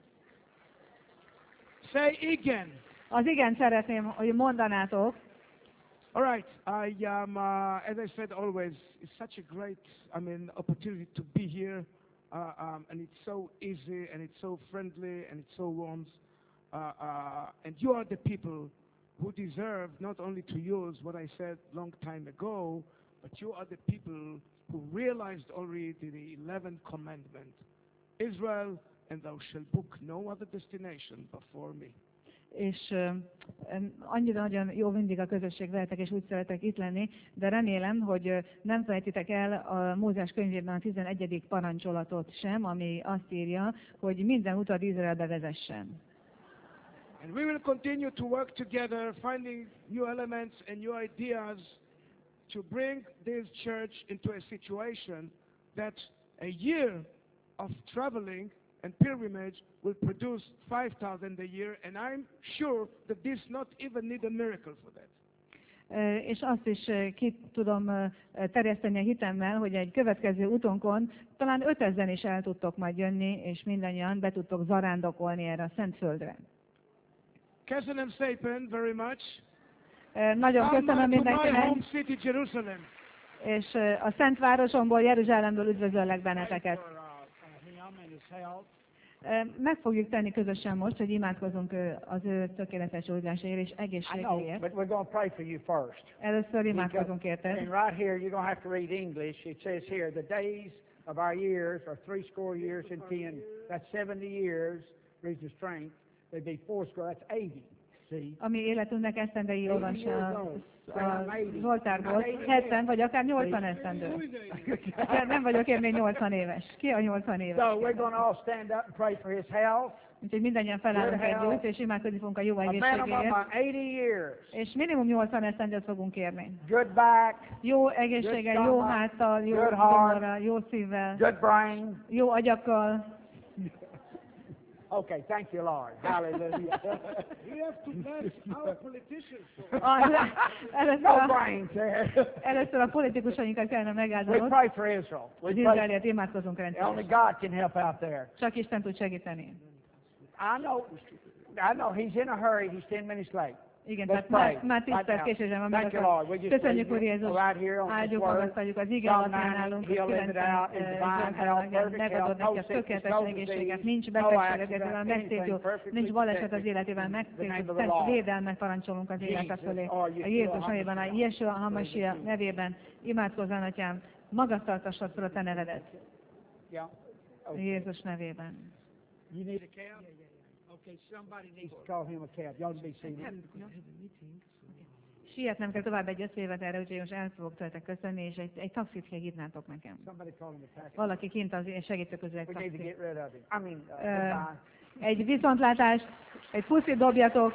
Say igen. Az igen szeretném, hogy mondanátok. All right. As I said always, it's such a great, opportunity to be here, and it's so easy, and it's so friendly, and it's so warm, and you are the people who deserve not only to use what I said long time ago, but you are the people who realized already the 11th commandment, Israel, and thou shalt book no other destination before me. És annyira nagyon jó mindig a közösség veletek, és úgy szeretek itt lenni, de remélem, hogy nem felejtitek el a Mózes könyvében a 11. parancsolatot sem, ami azt írja, hogy minden utat Izraelbe vezessen. And we will continue to work together, finding new elements and new ideas to bring this church into a situation that a year of traveling and pilgrimage will produce 5,000 a year, and I'm sure that this not even need a miracle for that. És azt is ki tudom terjeszteni a hitemmel, hogy egy következő utunkon talán 5000 is el tudtok majd jönni, és mindannyian be tudtok zarándokolni erre a szent földre. Köszönöm szépen very much. Nagyon köszönöm mindenkinek. My home city, Jerusalem. És a Szent Városomból, Jeruzsálemből üdvözöllek benneteket. Meg fogjuk tenni közösen most, hogy imádkozunk az ő tökéletes gyógyulásáért és egészségéért. But we're going to pray for you first. Először imádkozunk érted. And right here, you're going to have to read English. It says here, the days of our years are 3 years and 10. That's 70 years, reads the strength. They'd be 4 that's 80. See? A mi életünknek esztendei olvassa a Zsoltárból, 70 vagy akár 80 esztendő. Nem vagyok én még 80 éves. Ki a 80 éves? So we're going to all stand up and pray for his health. Úgyhogy mindannyian felállunk együtt, és imádkozni fogunk a jó A man of egészségéért. about 80 years. És minimum 80 esztendőt fogunk kérni. Good back. Jó egészséggel, jó háttal, jó Good heart. gyomorral, jó szívvel, Good brain. jó agyakkal. Okay, thank you, Lord. Hallelujah. We have to bless our politicians. No brains there. Először a politikusainkat kellene We megáldani. pray for Israel. We Az pray. Izraelért imádkozunk Only rendszeresen. God can help out there. Csak Isten tud segíteni. I know he's in a hurry. He's 10 minutes late. Igen, Let's tehát pray. már 10 Right perc now. késésem van, Thank you, Lord. We just köszönjük, Úr leave Jézus, right here on this áldjuk, word. magasztaljuk az ige Psalm alapján 90, állunk, he'll live it out in divine health, perfect megadod health, no neki a sickness, tökéletes no egészséget, disease, nincs no betegség az accident, életében, anything megszépül, perfectly nincs baleset az protected életében, in the megszépül, name of the szent Lord. védelmet parancsolunk az élete Jesus, fölé. or A Yeshua Jézus nevében, a HaMashiach. Yeshua Hamasia nevében imádkozzál, Atyám, magasztaltassad fel a te nevedet. Yeah. A Okay. Jézus nevében. You need a cab? Okay, somebody needs to call him a cab. Y'all be seated. Sietnem kell tovább egy összejövetelre, úgyhogy most el fogok tőletek köszönni, és egy taxit kell hívnátok nekem. Somebody call him a taxi. Valaki kint az én segítő közül egy We need to taxit. get rid of him. I mean, goodbye. Egy viszontlátást, egy puszit dobjatok.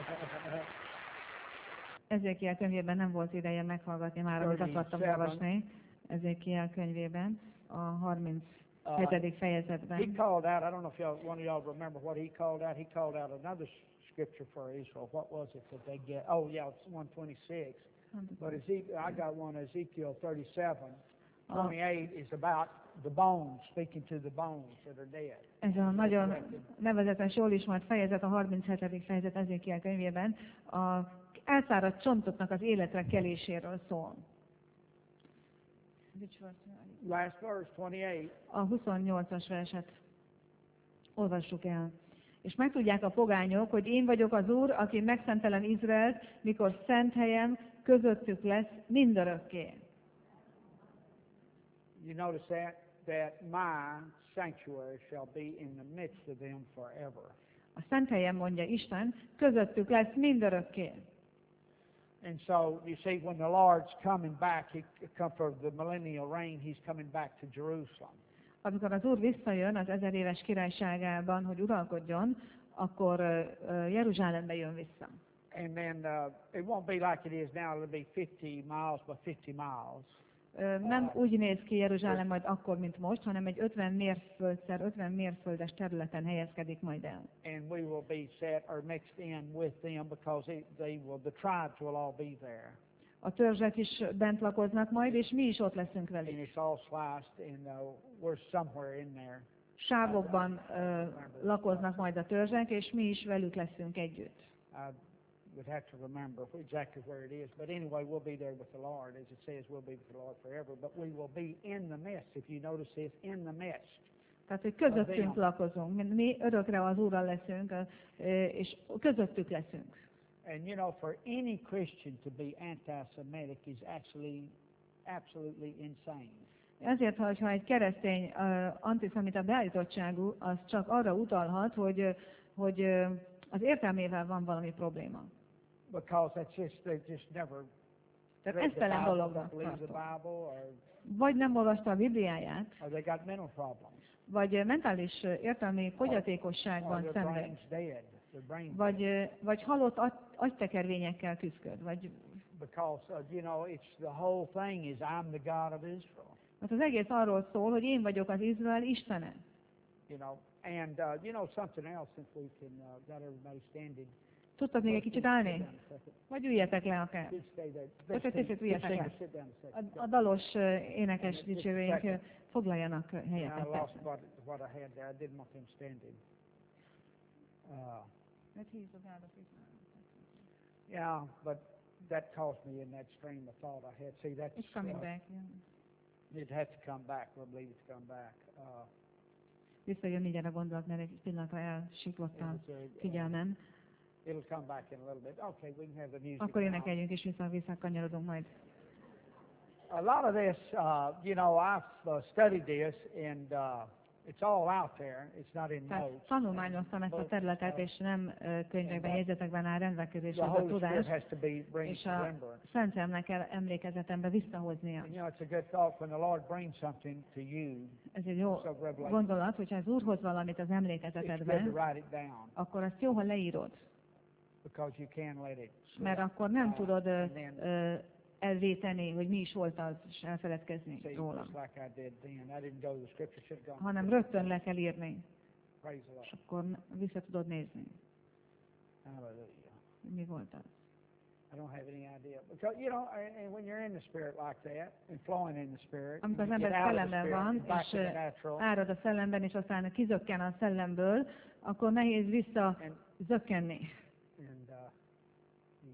Ezékiel könyvében nem volt ideje meghallgatni már, amit akartam 37. olvasni. Ezékiel könyvében, a 37. fejezetben. He called out, I don't know if one of y'all remember what he called out. He called out another scripture for Israel. What was it that they get? Oh, yeah, it's 126. But I got one, Ezekiel 37. 28 is about the bones, speaking to the bones that are dead. Ez a nagyon nevezetes, jól ismert fejezet, a 37. fejezet Ezékiel könyvében, a elszáradt csontoknak az életre keléséről szól. Last verse, 28. A 28-as verset olvassuk el. És megtudják a pogányok, hogy én vagyok az Úr, aki megszentelen Izraelt, mikor szent helyem közöttük lesz mindörökké. You notice that my sanctuary shall be in the midst of them forever. A szent helyem, mondja Isten, közöttük lesz mindörökké. And so, you see, when the Lord's coming back, He come for the millennial reign, He's coming back to Jerusalem. Amikor az Úr visszajön az 1000 éves királyságában, hogy uralkodjon, akkor Jeruzsálembe jön vissza. And then it won't be like it is now. It'll be 50 miles by 50 miles. Nem úgy néz ki Jeruzsálem majd akkor, mint most, hanem egy 50 mérföldszer 50 mérföldes területen helyezkedik majd el. And we will be set or mixed in with them because the tribes will all be there. A törzsek is bent lakoznak majd, és mi is ott leszünk And velük. it's all sliced, and we're somewhere in there. Sávokban lakoznak majd a törzsek, és mi is velük leszünk együtt. I would have to remember exactly where it is. But anyway, we'll be there with the Lord. As it says, we'll be with the Lord forever. But we will be in the midst. If you notice this, in the midst. Tehát, hogy közöttünk lakozunk. Mi örökre az Úrral leszünk, és közöttük leszünk. And you know, for any Christian to be anti-Semitic is actually absolutely insane. Ezért, ha egy keresztény antiszemita beállítottságú, az csak arra utalhat, hogy az értelmével van valami probléma. Because they just never Tehát read the esztelen Bible, dolognak don't believe the tartom. Bible, Vagy nem olvasta a Bibliáját, or they got mental problems. vagy mentális értelmi Or fogyatékosságban their szenved, brain's dead. Their brain's vagy halott agytekervényekkel küzdköd, vagy because you know, it's the whole thing is I'm the God of Israel. mert az egész arról szól, hogy én vagyok az Izrael Istene. You know, and you know something else, since we can got everybody standing. Tudtok még egy kicsit állni? Vagy üljetek le akár. Please stay there. Just Please sit, üljetek le. sit down a second. A dalos énekes dicsőréink foglaljanak helyet I egy lost percre. what I had there. I didn't want them standing. Yeah, but that caused me in that stream of thought I had. See, that's It's coming back. Yeah. it has to come back. I believe it's come back. Visszajön mindjárt a gondolat, mert egy pillanatra elsiklott a It was, figyelmem. it'll come back in a little bit. Okay, we can have the music. Akkor now. énekeljünk és visszakanyarodunk majd. A lot of this, you know, I've studied this, and it's all out there. It's not in Tehát notes. tanulmányoztam ezt a területet, és nem könyvekben, jegyzetekben áll rendelkezésre The ez a Holy Spirit tudás, has to be bring és a remembrance. Szent Szellemnek kell emlékezetembe visszahoznia. And you know, it's a good thought when the Lord brings something to you. Ez egy jó So revelation. gondolat, hogyha az Úr hoz valamit az It's good to emlékezetedbe, write it down akkor azt jó, ha leírod, because you can let it. mert akkor nem tudod And then elvéteni, hogy mi is volt az, és elfeledkezni see, róla, just like I did then. I didn't go to the scripture. Should have gone. hanem rögtön le kell írni, Praise the Lord. és akkor vissza tudod nézni, Hallelujah. hogy mi volt az. I don't have any idea. Because, you know, and when you're in the Spirit like that, and flowing in the Spirit, Amikor az you get ember out of the szellemben Spirit, van, and back és to the natural, árad a szellemben, és aztán kizökken a szellemből, akkor nehéz vissza and, zökkenni. and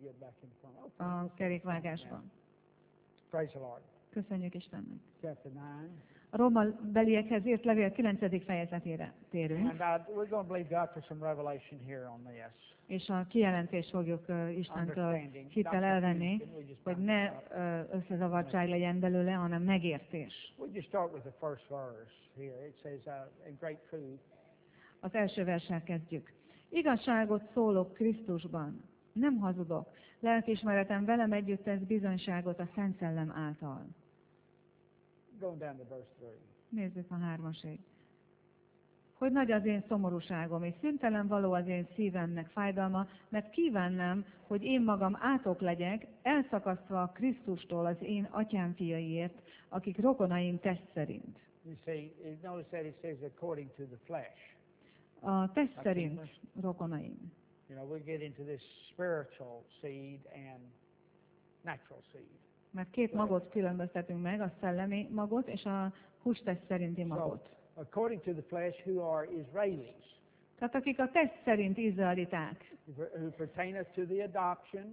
get back in front. a kerékvágásban. Praise the Lord. Köszönjük Istennek. Chapter 9. A Róma beliekhez írt levél 9. fejezetére térünk, And we're going to believe God for some revelation here on this. és a kijelentést fogjuk Istentől hittel elvenni, hogy ne összezavartság legyen belőle, hanem megértés. We'll just start with the first verse here. It says, in great truth, Az első verssel kezdjük. Igazságot szólok Krisztusban, nem hazudok. Lelkiismeretem velem együtt tesz bizonyságot a Szent Szellem által. going down to verse 3. Nézzük a 3-asig. Hogy nagy az én szomorúságom, és szüntelen való az én szívemnek fájdalma, mert kívánnám, hogy én magam átok legyek, elszakasztva a Krisztustól az én atyám fiaiért, akik rokonaim test szerint. You see, notice that it says according to the flesh. A test szerint rokonaim. You know, we get into this spiritual seed and natural seed. Mert két magot különböztetünk meg, a szellemi magot és a hústest szerinti magot. According to the flesh, who are Israelis, Tehát akik a test szerint izraeliták, who pertaineth to the adoption,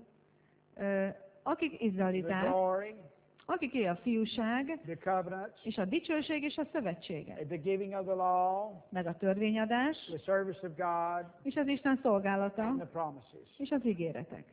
akik the izraeliták, glory, akiké a fiúság, the covenants, és a dicsőség és a szövetsége, the giving of the law, meg a törvényadás, the service of God, és az Isten szolgálata, and the promises, és az ígéretek.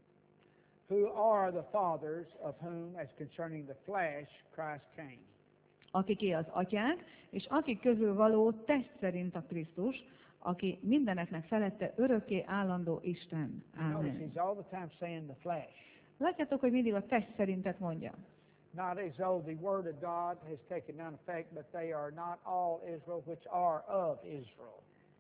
who are the fathers of whom, as concerning the flesh, Christ came. Akiké az atyák, és akik közül való test szerint a Krisztus, aki mindeneknek felette örökké állandó Isten. Notice Ámen. he's all the time saying the flesh. Látjátok, hogy mindig a test szerintet mondja. Not as though the word of God has taken none effect, but they are not all Israel which are of Israel.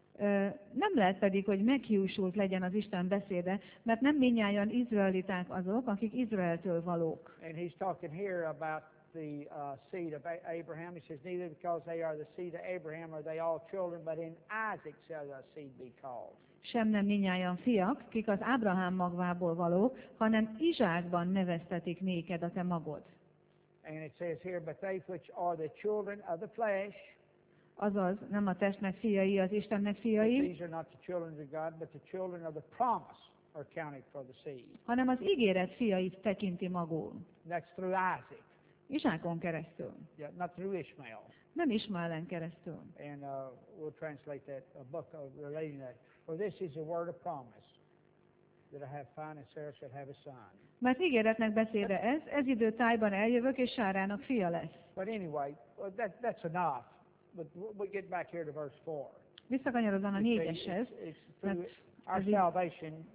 Nem lehet pedig, hogy meghiúsult legyen az Isten beszéde, mert nem mindnyájan izraeliták azok, akik Izraeltől valók. And he's talking here about the seed of Abraham. He says, neither because they are the seed of Abraham are they all children, but in Isaac shall thy seed be called. Sem nem mindnyájan fiak, kik az Ábrahám magvából valók, hanem Izsákban neveztetik néked a te magod. And it says here, but they which are the children of the flesh, Azaz, nem a testnek fiai, az Istennek fiai, these are not the children of God, but the children of the promise are counted for the seed. hanem az ígéret fiait tekinti magul. That's through Isaac, Izsákon keresztül, yeah, not through Ishmael. nem Ismaelen keresztül. And we'll translate that, a book of relating that. For this is a word of promise, that I have fine and Sarah shall have a son. Mert ígéretnek beszéde ez idő tájban eljövök, és Sárának fia lesz. But anyway, that's enough. But we get back here to verse 4. Visszakanyarodva a 4-eshez, It's through our as he- salvation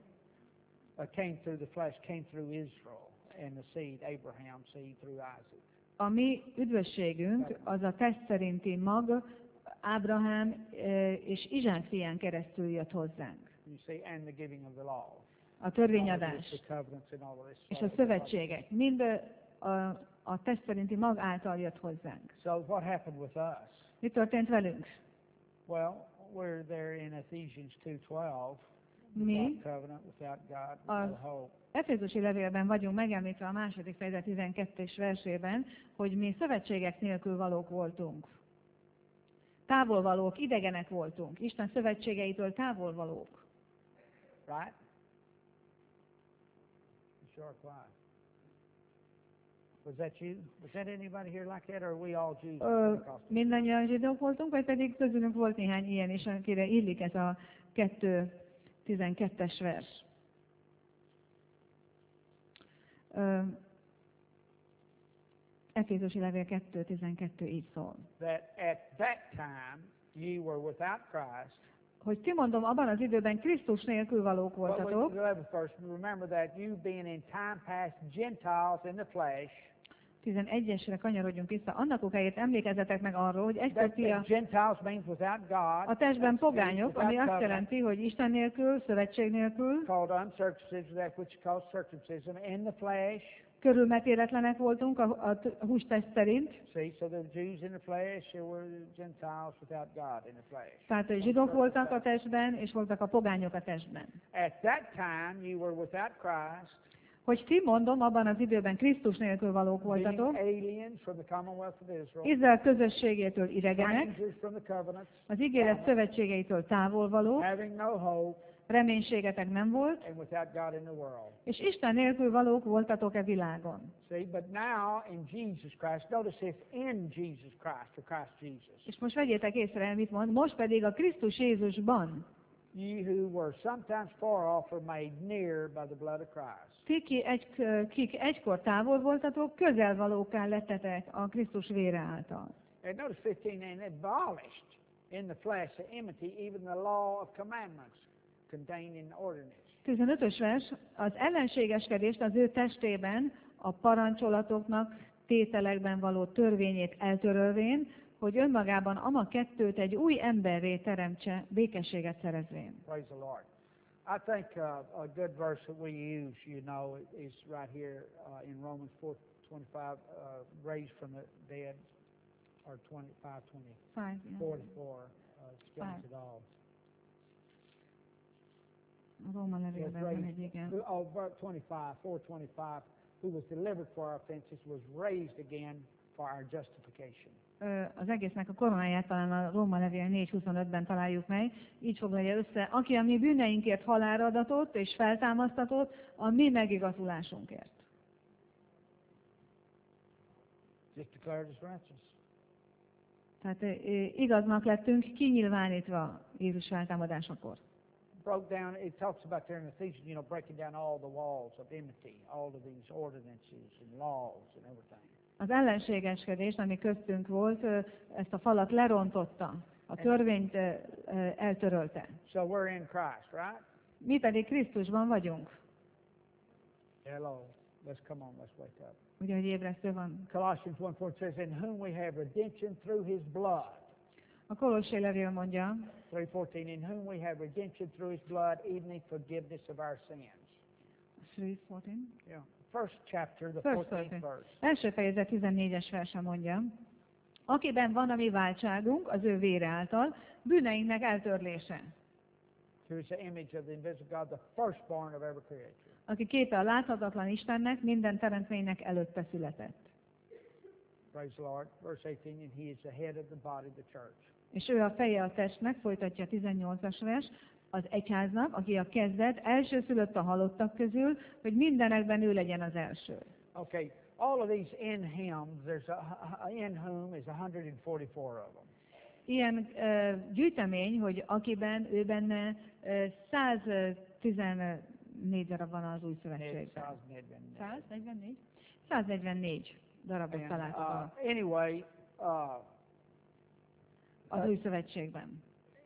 came through the flesh, came through Israel and the seed, Abraham's seed through Isaac. a mi üdvösségünk az a test szerinti mag, Ábrahám és Izsák fián keresztül jött hozzánk. You see, and the giving of the law. A törvényadás The covenants and all of this. és a szövetségek mind a test szerinti mag által jött hozzánk. So what happened with us? Mi történt velünk? Well, we're there in Ephesians 2:12. Mi Without covenant, without God, Az- without hope. Efézusi levélben vagyunk megemlítve a 2. fejezet 12. versében, hogy mi szövetségek nélkül valók voltunk. Távolvalók, idegenek voltunk. Isten szövetségeitől távolvalók. Right? Sure, quiet. Was that you? Was that anybody here like that, or are we all Jews? Pentecostals? Mindannyian zsidók voltunk, vagy pedig közülünk volt néhány ilyen is, akire illik ez a 2.12-es vers. Efézusi levél 2.12 így szól. That at that time ye were without Christ. Hogy ti mondom, abban az időben Krisztus nélkül valók But with voltatok, the 11th verse, remember that you being in time past Gentiles in the flesh, 11-esre kanyarodjunk vissza, annak okáért emlékezzetek meg arról, hogy egykor that ti a Gentiles means without God. a testben That's pogányok, ami without azt covenant, jelenti, hogy Isten nélkül, szövetség nélkül, called uncircumcision, that which is called circumcision in the flesh. körülmetéletlenek voltunk a hústest szerint, See, so the Jews in the flesh, there were the Gentiles without God in the flesh. tehát a zsidók voltak a testben, és voltak a pogányok a testben. At that time you were without Christ, Hogy ti mondom, abban az időben Krisztus nélkül valók being voltatok, aliens from the commonwealth of Israel, Izrael közösségétől idegenek, strangers from the covenants, az ígéret szövetségeitől távolvalók, having no hope, reménységetek nem volt, and without God in the world. és Isten nélkül valók voltatok-e világon. See, but now in Jesus Christ, notice it's in Jesus Christ, or Christ Jesus. És most vegyétek észre, mit mond, most pedig a Krisztus Jézusban, You who were sometimes far off are made near by the blood of Christ. kik egykor távol voltatok, közelvalókká lettetek a Krisztus vére által. And notice 15, and abolished in the flesh the enmity, even the law of commandments contained in the ordinance. 15-ös vers, az ellenségeskedést az ő testében a parancsolatoknak, tételekben való törvényét eltörölvén, hogy önmagában ama kettőt egy új emberré teremtse, békességet szerezvén. Praise the Lord. I think a good verse that we use, you know, is right here in Romans 4:25, raised from the dead, or 44, explains it all. A Róma levélben van egy igen. Verse 4:25, who was delivered for our offenses, was raised again for our justification. Az egésznek a koronáját talán a Róma levél 4:25-ben találjuk meg, így foglalja össze, aki a mi bűneinkért halálra adatott és feltámasztatott a mi megigazulásunkért. Just declared as righteous. Tehát igaznak lettünk kinyilvánítva Jézus feltámadásakor. Broke down, it talks about there in Ephesians, you know, breaking down all the walls of enmity, all of these ordinances and laws and everything. Az ellenségeskedés, ami köztünk volt, ezt a falat lerontotta, a törvényt eltörölte. So we're in Christ, right? Mi pedig Krisztusban vagyunk. Hello. Let's come on, let's wake up. Ugye, hogy ébresztő van. Colossians 1:4 says, in whom we have redemption through his blood. A Kolossé levél mondja, 3:14, in whom we have redemption through his blood, even the forgiveness of our sins. 3:14. Yeah. First chapter, the First 14th verse. Első fejezet 14-es verse mondja, akiben van a mi váltságunk, az ő vére által, bűneinknek eltörlése. Who is the image of the invisible God, the firstborn of every creature. Aki képe a láthatatlan Istennek, minden teremtménynek előtte született. Praise the Lord. Verse 18, and he is the head of the body, the church. És ő a feje a testnek, folytatja a 18-as vers, az egyháznak, aki a kezdet, elsőszülött a halottak közül, hogy mindenekben ő legyen az első. Okay, all of these in him, there's in whom is 144 of them. Ilyen gyűjtemény, hogy akiben, ő benne 114 darab van az új szövetségben. 144? 144 darabot találtak Anyway, az új szövetségben.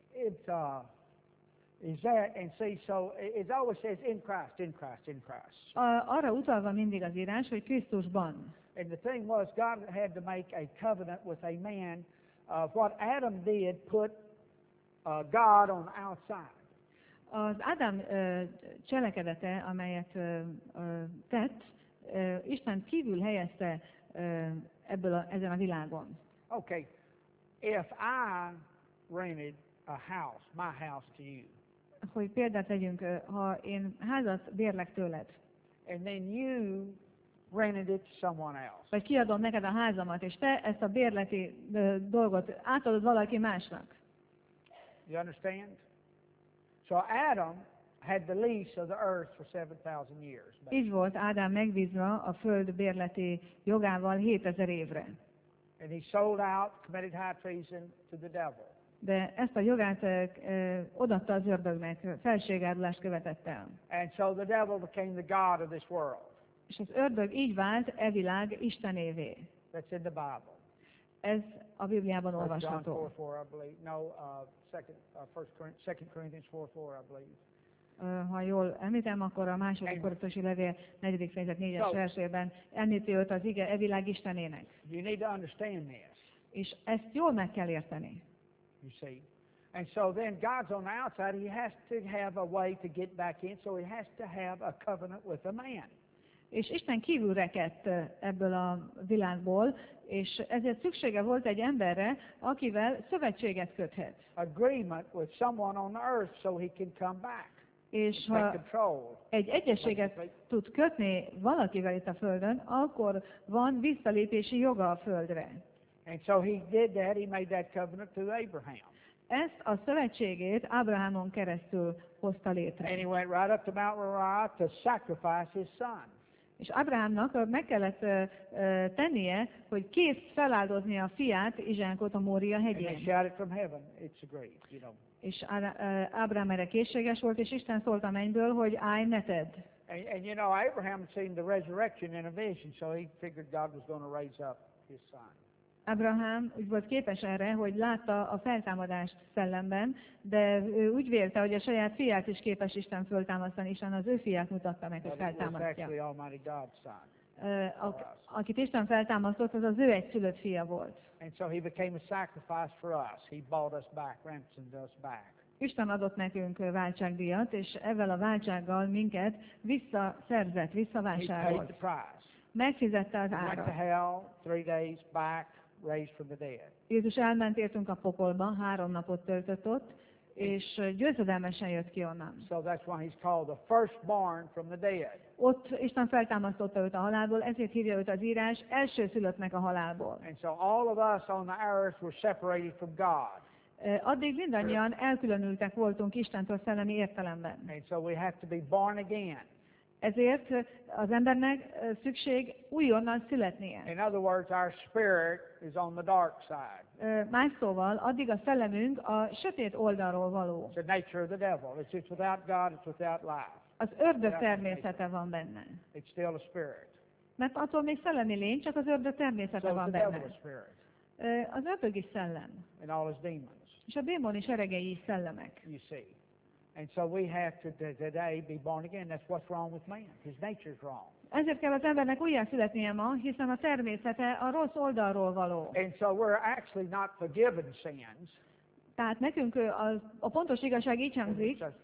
Is that, and see, so it always says in Christ, in Christ, in Christ. Arra utalva mindig az írás, hogy Krisztusban. And the thing was, God had to make a covenant with a man. What Adam did put God on the outside. Az Ádám cselekedete, amelyet tett, Isten kívül helyezte ezen a világon. Okay, if I rented a house, my house to you. Hogy példát vegyünk, ha én házat bérlek tőled, and then you rented it to someone else. vagy kiadom neked a házamat, és te ezt a bérleti dolgot átadod valaki másnak. You understand? So Adam had the lease of the earth for 7,000 years. Így volt Ádám megbízva a föld bérleti jogával 7000 évre. And he sold out, committed high treason to the devil. De ezt a jogát odatta az ördögnek, felségárulást követett el. And so the devil became the god of this world. És az ördög így vált e világ istenévé. That's in the Bible. Ez a Bibliában John olvasható. 4:4, I believe. No, 2 Corinthians 4:4, I believe. Ha jól említem, akkor a második Korintusi levél 4. fejezet 4-es versében említi őt az ige e világ istenének. You need to understand this. És ezt jól meg kell érteni. You see. And so then God's on the outside, he has to have a way to get back in, so he has to have a covenant with a man. És Isten kívül rekedt ebből a világból, és ezért szüksége volt egy emberre, akivel szövetséget köthet. Agreement with someone on the earth so he can come back. És ha egy egyességet tud kötni valakivel itt a Földön, akkor van visszalépési joga a Földre. And so he did that, he made that covenant through Abraham. Ezt a szövetségét Ábrahámon keresztül hozta And létre. he went right up to Mount Moriah to sacrifice his son. És Ábrahámnak meg kellett tennie, hogy kész feláldozni a fiát Izsákot a Mória And they hegyén. shouted from heaven, it's agreed, you know. És Ábrahám erre készséges volt, és Isten szólt a mennyből, hogy állj, ne tedd. And you know, Abraham had seen the resurrection in a vision, so he figured God was going to raise up his son. Ábrahám úgy volt képes erre, hogy látta a feltámadást szellemben, de ő úgy vélte, hogy a saját fiát is képes Isten föltámasztani, Isten az ő fiát mutatta meg, hogy But it was feltámasztja. actually Almighty God's son. Akit Isten feltámasztott, az az ő egyszülött fia volt. And so he became a sacrifice for us. He bought us back, ransomed us back. Isten adott nekünk váltságdíjat, és ezzel a váltsággal minket visszaszerzett, He paid visszavásárolt. the price. Megfizette az He went to árat. hell, 3 days back, raised from the dead. Jézus elment értünk a pokolba, 3 napot töltött ott, és győzedelmesen jött ki onnan. So that's why he's called the firstborn from the dead. Ott Isten feltámasztotta őt a halálból, ezért hívja őt az írás elsőszülöttnek a halálból. And so all of us on the earth were separated from God. Addig mindannyian elkülönültek voltunk Istentől szellemi értelemben. And so we have to be born again. Ezért az embernek szükség újonnan születnie. In other words, our spirit is on the dark side. Más szóval, addig a szellemünk a sötét oldalról való. It's the nature of the devil. It's without God, it's without life. Az ördög természete van benne. It's still a spirit. Mert attól még szellemi lény, csak az ördög So természete is van the devil benne. a spirit. Az ördög is szellem. And all his demons, És a démon is eregei is szellemek. you see. And so we have to today be born again. That's what's wrong with man. His nature's wrong. Ezért kell az embernek újjá születnie ma, hiszen a természete a rossz oldalról való. And so we're actually not forgiven sins. Tehát nekünk a pontos igazság így hangzik, So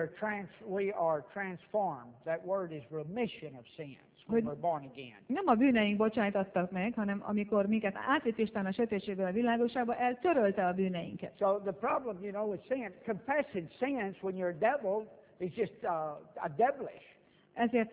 we are transformed. That word is remission of sins when we're born again. nem a bűneink bocsájtattak meg, hanem amikor minket átvitt Isten a sötétségből a világosságba, eltörölte a bűneinket. So the problem, you know, with sin, confessing sins when you're a devil is just a devilish. Ezért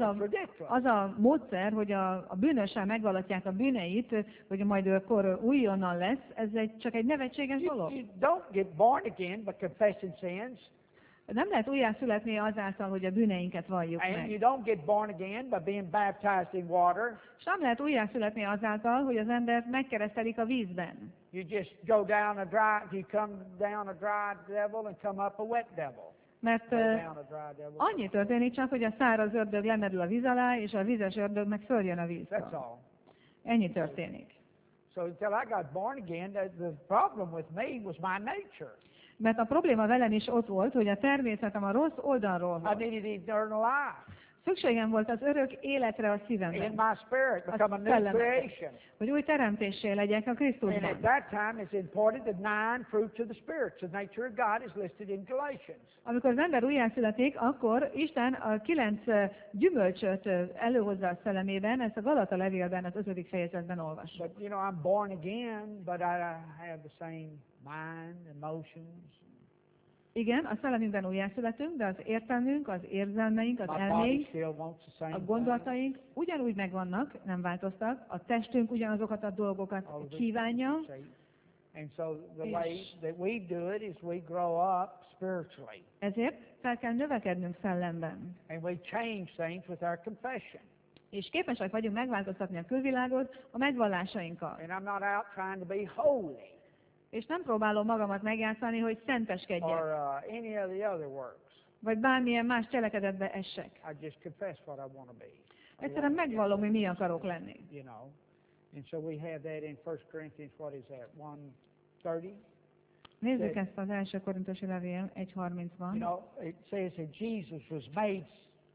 az a módszer, hogy a bűnössel megvallatják a bűneit, hogy majd ő akkor újonnan lesz, ez csak egy nevetséges dolog. You don't get born again by confessing sins. Nem lehet újjá születni azáltal, hogy a bűneinket valljuk And you meg. don't get born again by being baptized in water. És nem lehet újjá születni azáltal, hogy az embert megkeresztelik a vízben. You just go down a dry, you come down a dry devil and come up a wet devil. Mert Go down a dry devil. annyi történik csak, hogy a száraz ördög lemerül a víz alá, és a vizes ördög meg följön a That's víztől. all. Ennyi történik. So until I got born again, the problem with me was my nature. Mert a probléma velem is ott volt, hogy a természetem a rossz oldalról I volt. needed eternal life Szükségem volt az örök életre a in szívemben, my spirit, become a new szellememben. creation. hogy új teremtéssé legyek a And Krisztusban. at that time, it's important the 9 fruits of the Spirit. The nature of God is listed in Galatians. Amikor az ember újjászületik, akkor Isten a 9 gyümölcsöt előhozza a szellemében, ezt a Galata levélben, az 5. fejezetben olvassuk. But, you know, I'm born again, but I have the same mind, emotions. Igen, a szellemünkben újjászületünk, de az értelmünk, az érzelmeink, az My body elménk, still wants the same a thing. gondolataink ugyanúgy megvannak, nem változtak, a testünk ugyanazokat a dolgokat All of it, kívánja, see? And so the És- way that we do it is we grow up spiritually. ezért fel kell növekednünk szellemben. And we change things with our confession. És képesek vagyunk megváltoztatni a külvilágot a megvallásainkkal. And I'm not out trying to be holy És nem próbálom magamat megjátszani, hogy szenteskedjek, or any of the other works. vagy bármilyen más cselekedetbe essek. I just confess what I want to be. Egyszerűen megvallom, hogy mi akarok lenni. You know. And so we have that in 1 Corinthians, what is that, 1:30? Nézzük ezt az első korintusi levél 1.30-ban. You know, it says that Jesus was made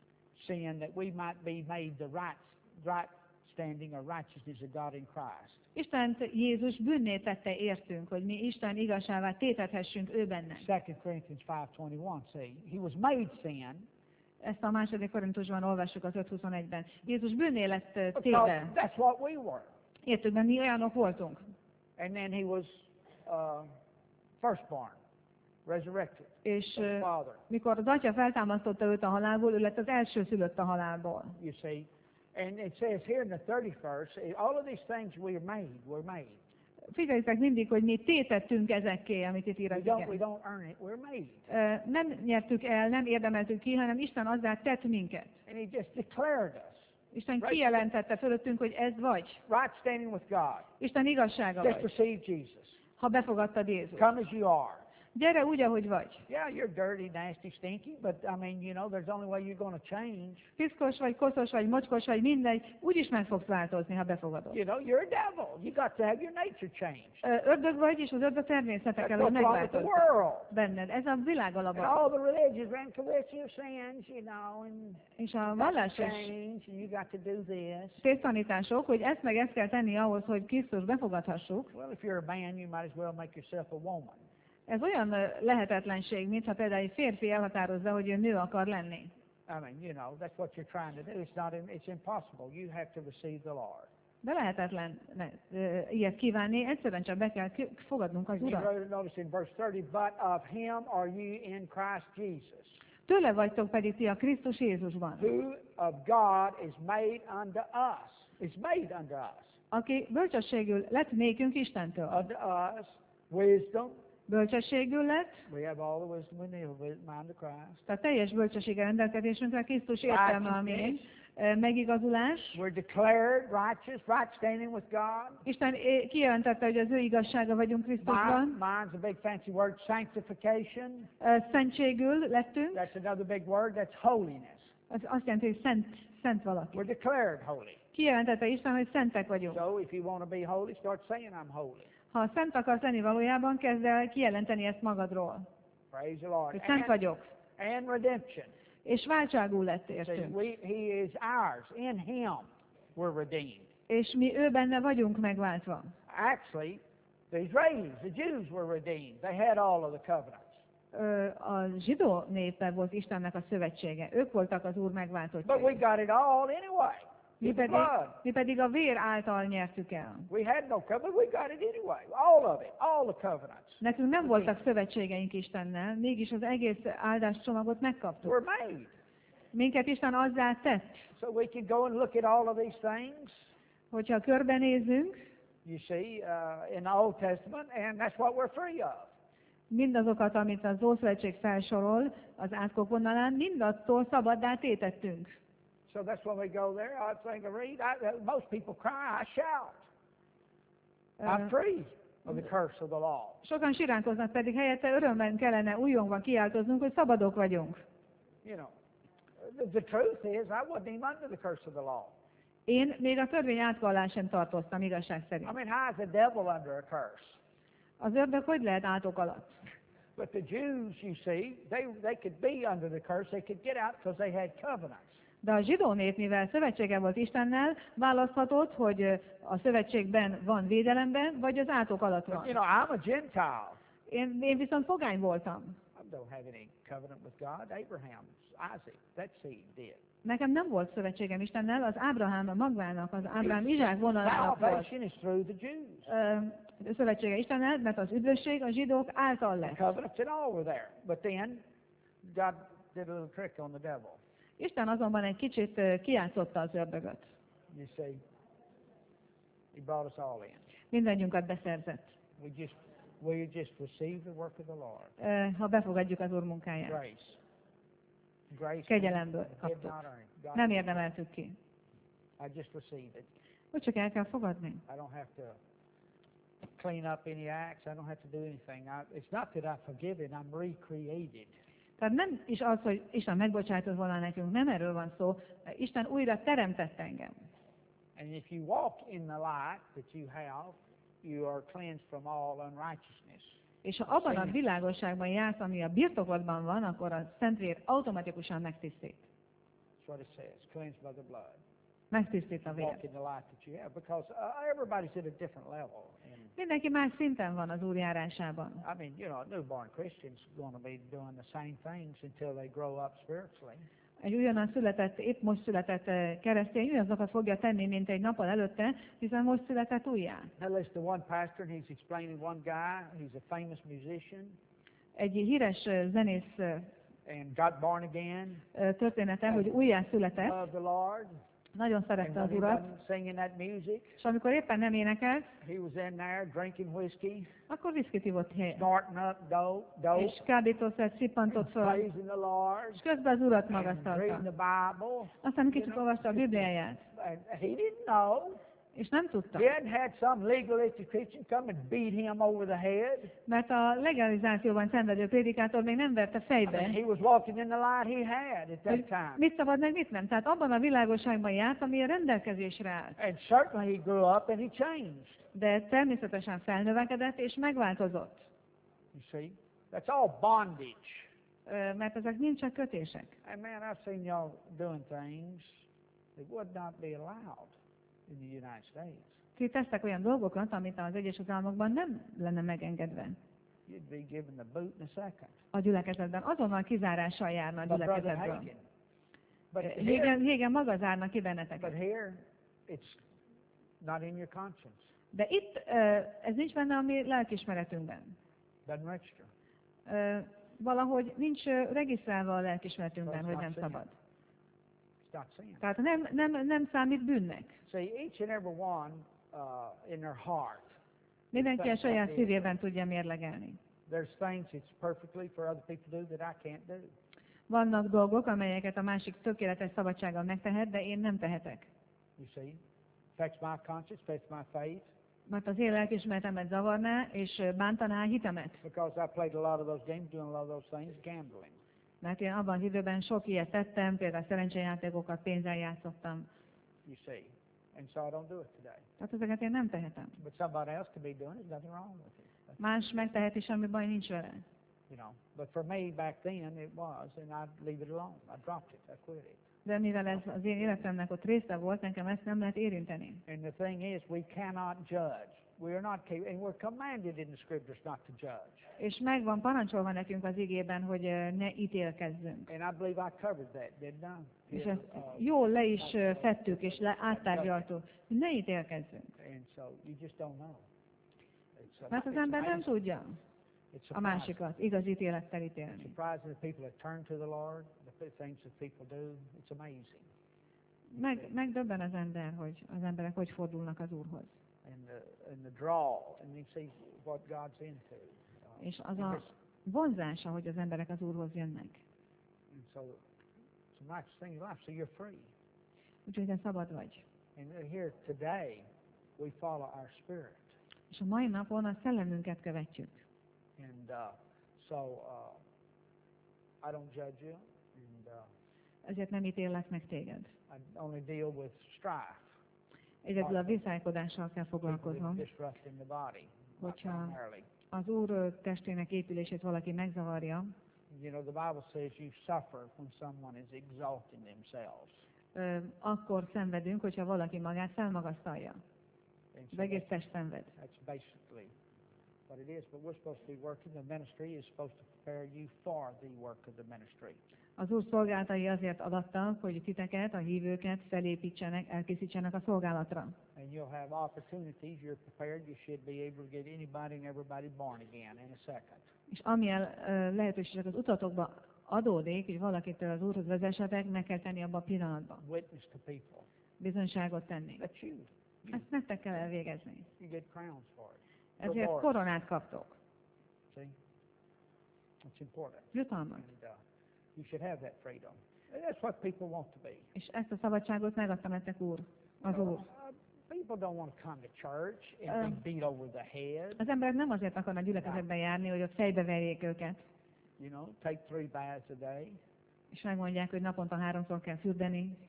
sin that we might be made the right standing or righteousness of God in Christ. Istent Jézus bűnné tette értünk, hogy mi Isten igazságává tétethessünk ő benne. 2 Corinthians 5:21 say, he was made sin Ezt a második Korintusban olvassuk az 5.21-ben. Jézus bűnné lett because téve. that's what we were. Értükben mi olyanok voltunk. And then he was firstborn, resurrected, És from the Father, mikor az atya feltámasztotta őt a halálból, ő lett az első szülött a halálból. you see. And it says here in the 30th verse, all of these things we're made. Figyeljétek mindig, hogy mi tétettünk ezekké, amit itt ír az We ige. don't earn it. We're made. Nem nyertük el, nem érdemeltük ki, hanem Isten azzá tett minket. And He just declared us. Isten kijelentette fölöttünk, hogy ez vagy. Right standing with God. Isten igazsága Just vagy, receive Jesus. ha befogadtad Jézust. Come as you are. Gyere úgy, ahogy vagy. Yeah, you're dirty, nasty, stinky, but I mean, you know, there's only way you're going to change. Piszkos vagy, koszos vagy, mocskos vagy, mindegy, úgyis meg fogsz változni, ha befogadod. You know, you're a devil. You got to have your nature changed. Ördög vagy, és az ördög természete That's kell, hogy what's wrong with the megváltozzon world. benned. Ez a világ And alapja. all the religions ran corrective sins, you know, and És a that's vallásos change, and you got to do this. tésztanítások, hogy ezt meg ezt kell tenni ahhoz, hogy Krisztus befogadhassuk, Well, if you're a man, you might as well make yourself a woman. ez olyan lehetetlenség, mintha például egy férfi elhatározza, hogy ő nő akar lenni. I mean, you know, that's what you're trying to do. It's impossible. You have to receive the Lord. De lehetetlen ilyet kívánni, egyszerűen csak be kell fogadnunk az You Urat. notice in verse 30, but of Him are you in Christ Jesus, Tőle vagytok pedig ti a Krisztus Jézusban, who of God is made unto us. Is made unto us. aki bölcsességül lett nékünk Istentől. Unto us wisdom. Bölcsességül lett, We have all the wisdom we need, mind of Christ. tehát teljes bölcsessége rendelkezésünkre, Krisztus értelme a miénk, megigazulás. We're declared righteous, right standing with God. Isten kijelentette, hogy az ő igazsága vagyunk Krisztusban. Mine's a big fancy word, sanctification. Szentségül lettünk, That's another big word, that's holiness. az azt jelenti, hogy szent valaki. We're declared holy. Kijelentette Isten, hogy szentek vagyunk. So if you want to be holy, start saying I'm holy. Ha szent akarsz lenni valójában, kezd el kijelenteni ezt magadról, Praise the Lord. hogy szent vagyok. And redemption. És váltságul lett See, értünk. He is ours. In Him we're redeemed. És mi ő benne vagyunk megváltva. Actually, the Israelis, the Jews were redeemed. They had all of the covenants. A zsidó népe volt Istennek a szövetsége. Ők voltak az Úr But we megváltottjai. got it all anyway. Mi pedig a vér által nyertük el. We had no covenant, we got it anyway. All of it, all the covenants. Nekünk nem voltak szövetségeink Istennel, mégis az egész áldáscsomagot megkaptuk. Were made. Minket Isten azzá tett, So we can go and look at all of these things, hogyha körbenézünk, you see, in the Old Testament, and that's what we're free of. mindazokat, amit az Ószövetség felsorol az átkok vonalán, mindattól szabaddá tétettünk. So that's when we go there. I think I read. Most people cry. I shout. I'm free of the curse of the law. Sokan siránkoznak, pedig helyette örömben kellene újongva kiáltoznunk, hogy szabadok vagyunk. You know, the truth is, I wasn't even under the curse of the law. Én még a törvény átka alá sem tartoztam, igazság I szerint. mean, how is the devil under a curse? Az ördög hogy lehet átok alatt? But the Jews, you see, they could be under the curse. They could get out because they had covenants. De a zsidó nép, mivel szövetsége volt Istennel, választhatott, hogy a szövetségben van védelemben, vagy az átok alatt But, van. you know, I'm a Gentile. Én viszont pogány voltam. I don't have any covenant with God. Abraham, Isaac, that seed did. Nekem nem volt szövetségem Istennel, az Ábrahám magvának, az Ábrahám Izsák vonalának volt Salvation is through the Jews. szövetsége Istennel, mert az üdvösség a zsidók által The lett. covenants and all were there. But then God did a little trick on the devil. Isten azonban egy kicsit kijátszotta az ördögöt. You see, He brought us all in. Mindannyiunkat beszerzett, We just receive the work of the Lord. ha befogadjuk az Úr munkáját. Grace. Grace. Kegyelemből Did kaptuk. not earn it. God Nem did. érdemeltük ki. I just received it. Úgy csak el kell fogadni. I don't have to clean up any acts. I don't have to do anything. It's not that I'm forgiven. I'm recreated. Tehát nem is az, hogy Isten megbocsátott volna nekünk, nem erről van szó. Isten újra teremtett engem. And if you walk in the light that you have, you are cleansed from all unrighteousness. És ha abban a világosságban jársz, ami a birtokodban van, akkor a Szentvér automatikusan megtisztít. That's what it says. Cleansed by the blood. Megtisztít a Walk vér. in the light that you have, because everybody's at a different level. And Mindenki más szinten van az Úr járásában. I mean, you know, newborn Christians going to be doing the same things until they grow up spiritually. Egy újonnan született, épp most született keresztény ugyanazokat fogja tenni, mint egy nappal előtte, hiszen most született újjá. Now listen to one pastor, and he's explaining one guy. He's a famous musician Egy híres zenész and got born again, története, hogy újjá született, loved the Lord, Nagyon And szerette when az he Urat, wasn't singing that music, és amikor éppen nem énekelt, he was in there drinking whiskey, akkor viszkit ivott snorting up dope, és kábítószert szippantott föl, praising the Lord, és közben az Urat and reading magasztalta. the Bible. Aztán kicsit olvasta a Bibliáját, And he didn't know. és nem tudta, He hadn't had some legalistic Christian come and beat him over the head. mert a legalizációban szenvedő prédikátor még nem verte I fejbe, mean, he was walking in the light he had at that hogy time. mit szabad, meg mit nem. Tehát abban a világosságban járt, ami a rendelkezésre állt. And certainly he grew up and he changed. De természetesen felnövekedett és megváltozott. You see? That's all bondage. Mert ezek mind csak kötések. And man, I've seen y'all doing things that would not be allowed in the United States. Ti tesztek olyan dolgokat, amit az Egyesült Államokban nem lenne megengedve. You'd be given the boot in a second. A gyülekezetben azonnal kizárással járna a But Brother gyülekezetből. Hagin, but here, Régen maga zárna ki but benneteket. here, it's not in your conscience. De itt ez nincs benne a mi lelkismeretünkben. Doesn't register. Valahogy nincs regisztrálva a lelkismeretünkben, hogy nem szabad. It's not sin. Tehát nem számít bűnnek. See, each and every one in their heart, Mindenki a saját szívében tudja mérlegelni. there's things it's perfectly for other people to do that I can't do. Vannak dolgok, amelyeket a másik tökéletes szabadsággal megtehet, de én nem tehetek. You see, affects my conscience, affects my faith, Mert az én lelkismeretemet zavarná, és bántaná a hitemet. because I played a lot of those games, doing a lot of those things, gambling. Mert én abban az időben sok ilyet tettem, például szerencsejátékokat, pénzzel játszottam. You see, and so I don't do it today. Tehát ezeket én nem tehetem. But somebody else could be doing it. There's nothing wrong with it. Más megteheti, semmi baj nincs vele. You know, but for me back then it was, and I'd leave it alone. I dropped it. I quit it. De mivel ez az én életemnek ott része volt, nekem ezt nem lehet érinteni. And the thing is, we cannot judge. We are not capable, and we're commanded in the scriptures not to judge. És megvan parancsolva nekünk az igében, hogy ne ítélkezzünk. And I believe I covered that, didn't I? És Here, ezt jól le is fettük, és áttárgyaltuk, hogy ne ítélkezzünk. and so you just don't know. Mert az ember nem tudja It's a surprising. másikat igaz ítélettel ítélni. Surprising the people that turn to the Lord, the things that people do. It's amazing. Megdöbben az ember, hogy az emberek hogy fordulnak az Úrhoz. And the draw, and you see what God's into. És az a vonzása, hogy az emberek az Úrhoz jönnek. And so it's a nice thing in life. So you're free. Úgyhogy te szabad vagy. And here today, we follow our spirit. És a mai napon a szellemünket követjük. And I don't judge you, and Ezért nem ítélek meg téged. I only deal with strife. Egyedül a viszálykodással kell People that foglalkoznom. disrupting the body, Hogyha primarily. az Úr testének épülését valaki megzavarja, You know, the Bible says you suffer when someone is exalting themselves. akkor szenvedünk, hogyha valaki magát felmagasztalja. And Az so egész test szenved. that's basically what it is. But we're supposed to be working. The ministry is supposed to prepare you for the work of the ministry. Az Úr szolgálatai azért adattak, hogy titeket, a hívőket felépítsenek, elkészítsenek a szolgálatra. And you'll have opportunities. You're prepared. You should be able to get anybody and everybody born again in a second. És amilyen lehetőségek az utatokba adódik, hogy valakitől az Úrhoz vezessetek, meg kell tenni abban a pillanatban. Witness to people. Bizonyságot tenni. That's you. Ezt nektek kell elvégezni. You get crowns for it. Ezért Rewards. koronát kaptok. See? It's important. Jutalmat. And you should have that freedom. And that's what people want to be. És ezt a szabadságot megadta nektek Úr, az Úr. People don't want to come to church and be beat over the head. Az emberek nem azért akarnak gyülekezetbe járni, hogy ott fejbeverjék őket, You know, take 3 baths a day, és megmondják, hogy naponta 3-szor kell fürdeni,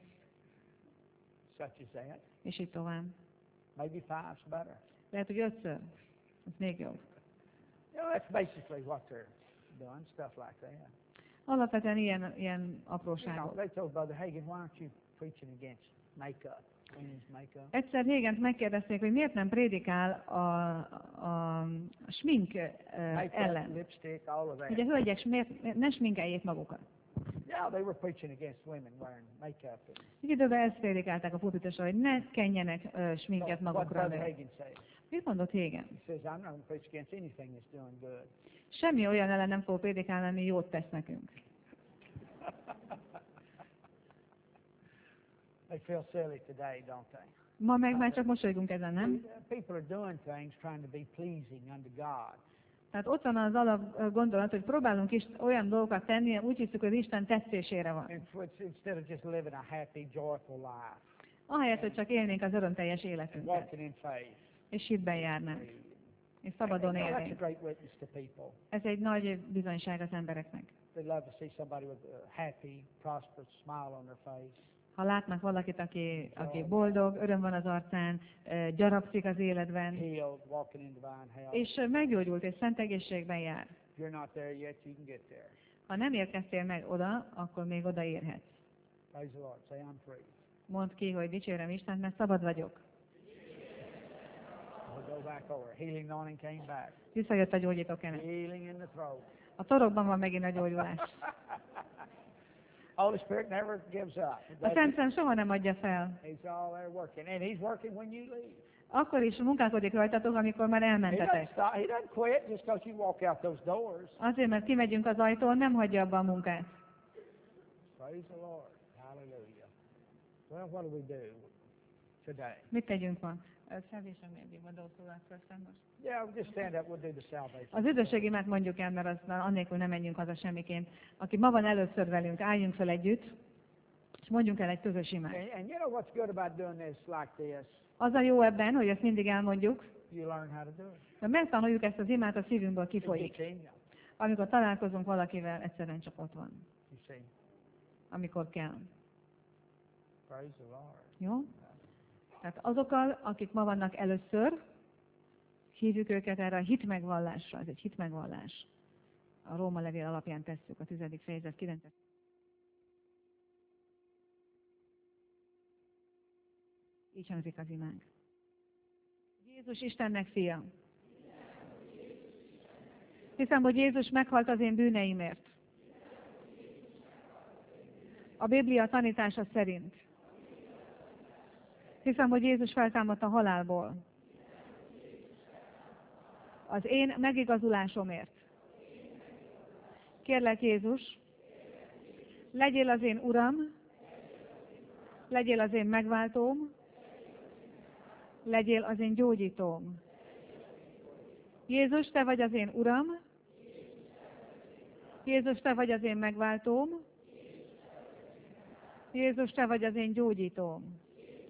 such as that. és így tovább. Maybe 5's better. Lehet, hogy 5-ször. Ez még jobb. You know, that's basically what they're doing, stuff like that. Alapvetően ilyen You know, apróságok. they told Brother Hagin, why aren't you preaching against makeup, women's makeup? Egyszer Hagint megkérdezték, hogy miért nem prédikál a smink Makeup, ellen. lipstick, all of that. Hogy a hölgyek miért ne sminkeljék magukat. Yeah, they were preaching against women wearing makeup. Egy időben ezt prédikálták a pulpitusra, hogy ne kenjenek sminket So what magukra. Brother nők. Hagin say? Mit mondott Hagen? He says, I'm not going to preach against anything that's doing good. Semmi olyan ellen nem fog prédikálni, ami jót tesz nekünk. They feel silly today, don't they? Ma meg már csak mosolygunk ezen, nem? People are doing things trying to be pleasing unto God. Tehát ott van az alap gondolat, hogy próbálunk is olyan dolgokat tenni, úgy hiszük, hogy Isten tetszésére van. Instead of just living a happy, joyful life. Ahelyett, hogy csak élnénk az örömteljes életünket, Walking in faith. és hitben járnánk, és szabadon That's a élnénk. great witness to people. Ez egy nagy bizonyság az embereknek. They love to see somebody with a happy, prosperous smile on their face. Ha látnak valakit, aki boldog, öröm van az arcán, gyarapszik az életben, Healed, walking in divine health. és meggyógyult, és szent egészségben jár. If you're not there yet, you can get there. Ha nem érkeztél meg oda, akkor még odaérhetsz. Praise the Lord. Say, I'm free. Mondd ki, hogy dicsérem Istent, mert szabad vagyok. We'll go back over. Healing anointing came back. Visszajött a gyógyító kenet. Healing in the throat. A torokban van megint a gyógyulás. Holy Spirit never gives up. A Szent Szent soha nem adja fel. He's all there working. And He's working when you leave. Akkor is munkálkodik rajtatok, amikor már He doesn't elmentetek. stop. He doesn't quit just because you walk out those doors. Azért, mert kimegyünk az ajtón, nem hagyja abba a munkát. Praise the Lord. Hallelujah. Well, what do we do today? Mit tegyünk ma? Salvation may be what also last question most. Yeah, we'll just stand up. We'll do the salvation. Az üdvösségimát mondjuk el, mert az annélkül nem menjünk haza semmiként. Aki ma van először velünk, álljunk fel együtt, és mondjunk el egy közös imát. And you know what's good about doing this like this? Az a jó ebben, hogy ezt mindig elmondjuk, You learn how to do it. mert megtanuljuk ezt az imát, a szívünkből It kifolyik. gets in you. Amikor találkozunk valakivel, egyszerűen csak ott van. You see. Amikor kell. Praise the Lord. Jó? Tehát azokkal, akik ma vannak először, hívjuk őket erre a hitmegvallásra. Ez egy hitmegvallás. A Róma levél alapján tesszük a 10. fejezet 9. Így hangzik az imánk. Jézus Istennek fia. Hiszem, hogy Jézus meghalt az én bűneimért. A Biblia tanítása szerint. Hiszem, hogy Jézus feltámadt a halálból. Az én megigazulásomért. Kérlek, Jézus, legyél az én Uram, legyél az én megváltóm, legyél az én gyógyítóm. Jézus, te vagy az én Uram, Jézus, te vagy az én megváltóm, Jézus, te vagy az én gyógyítóm.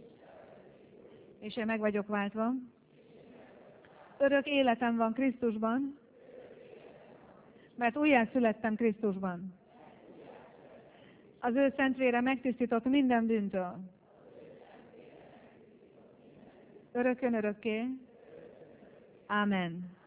És én meg vagyok váltva. Örök életem van Krisztusban, mert újjászülettem Krisztusban. Az ő szent vére megtisztított minden bűntől. Örökön örökké. Amen.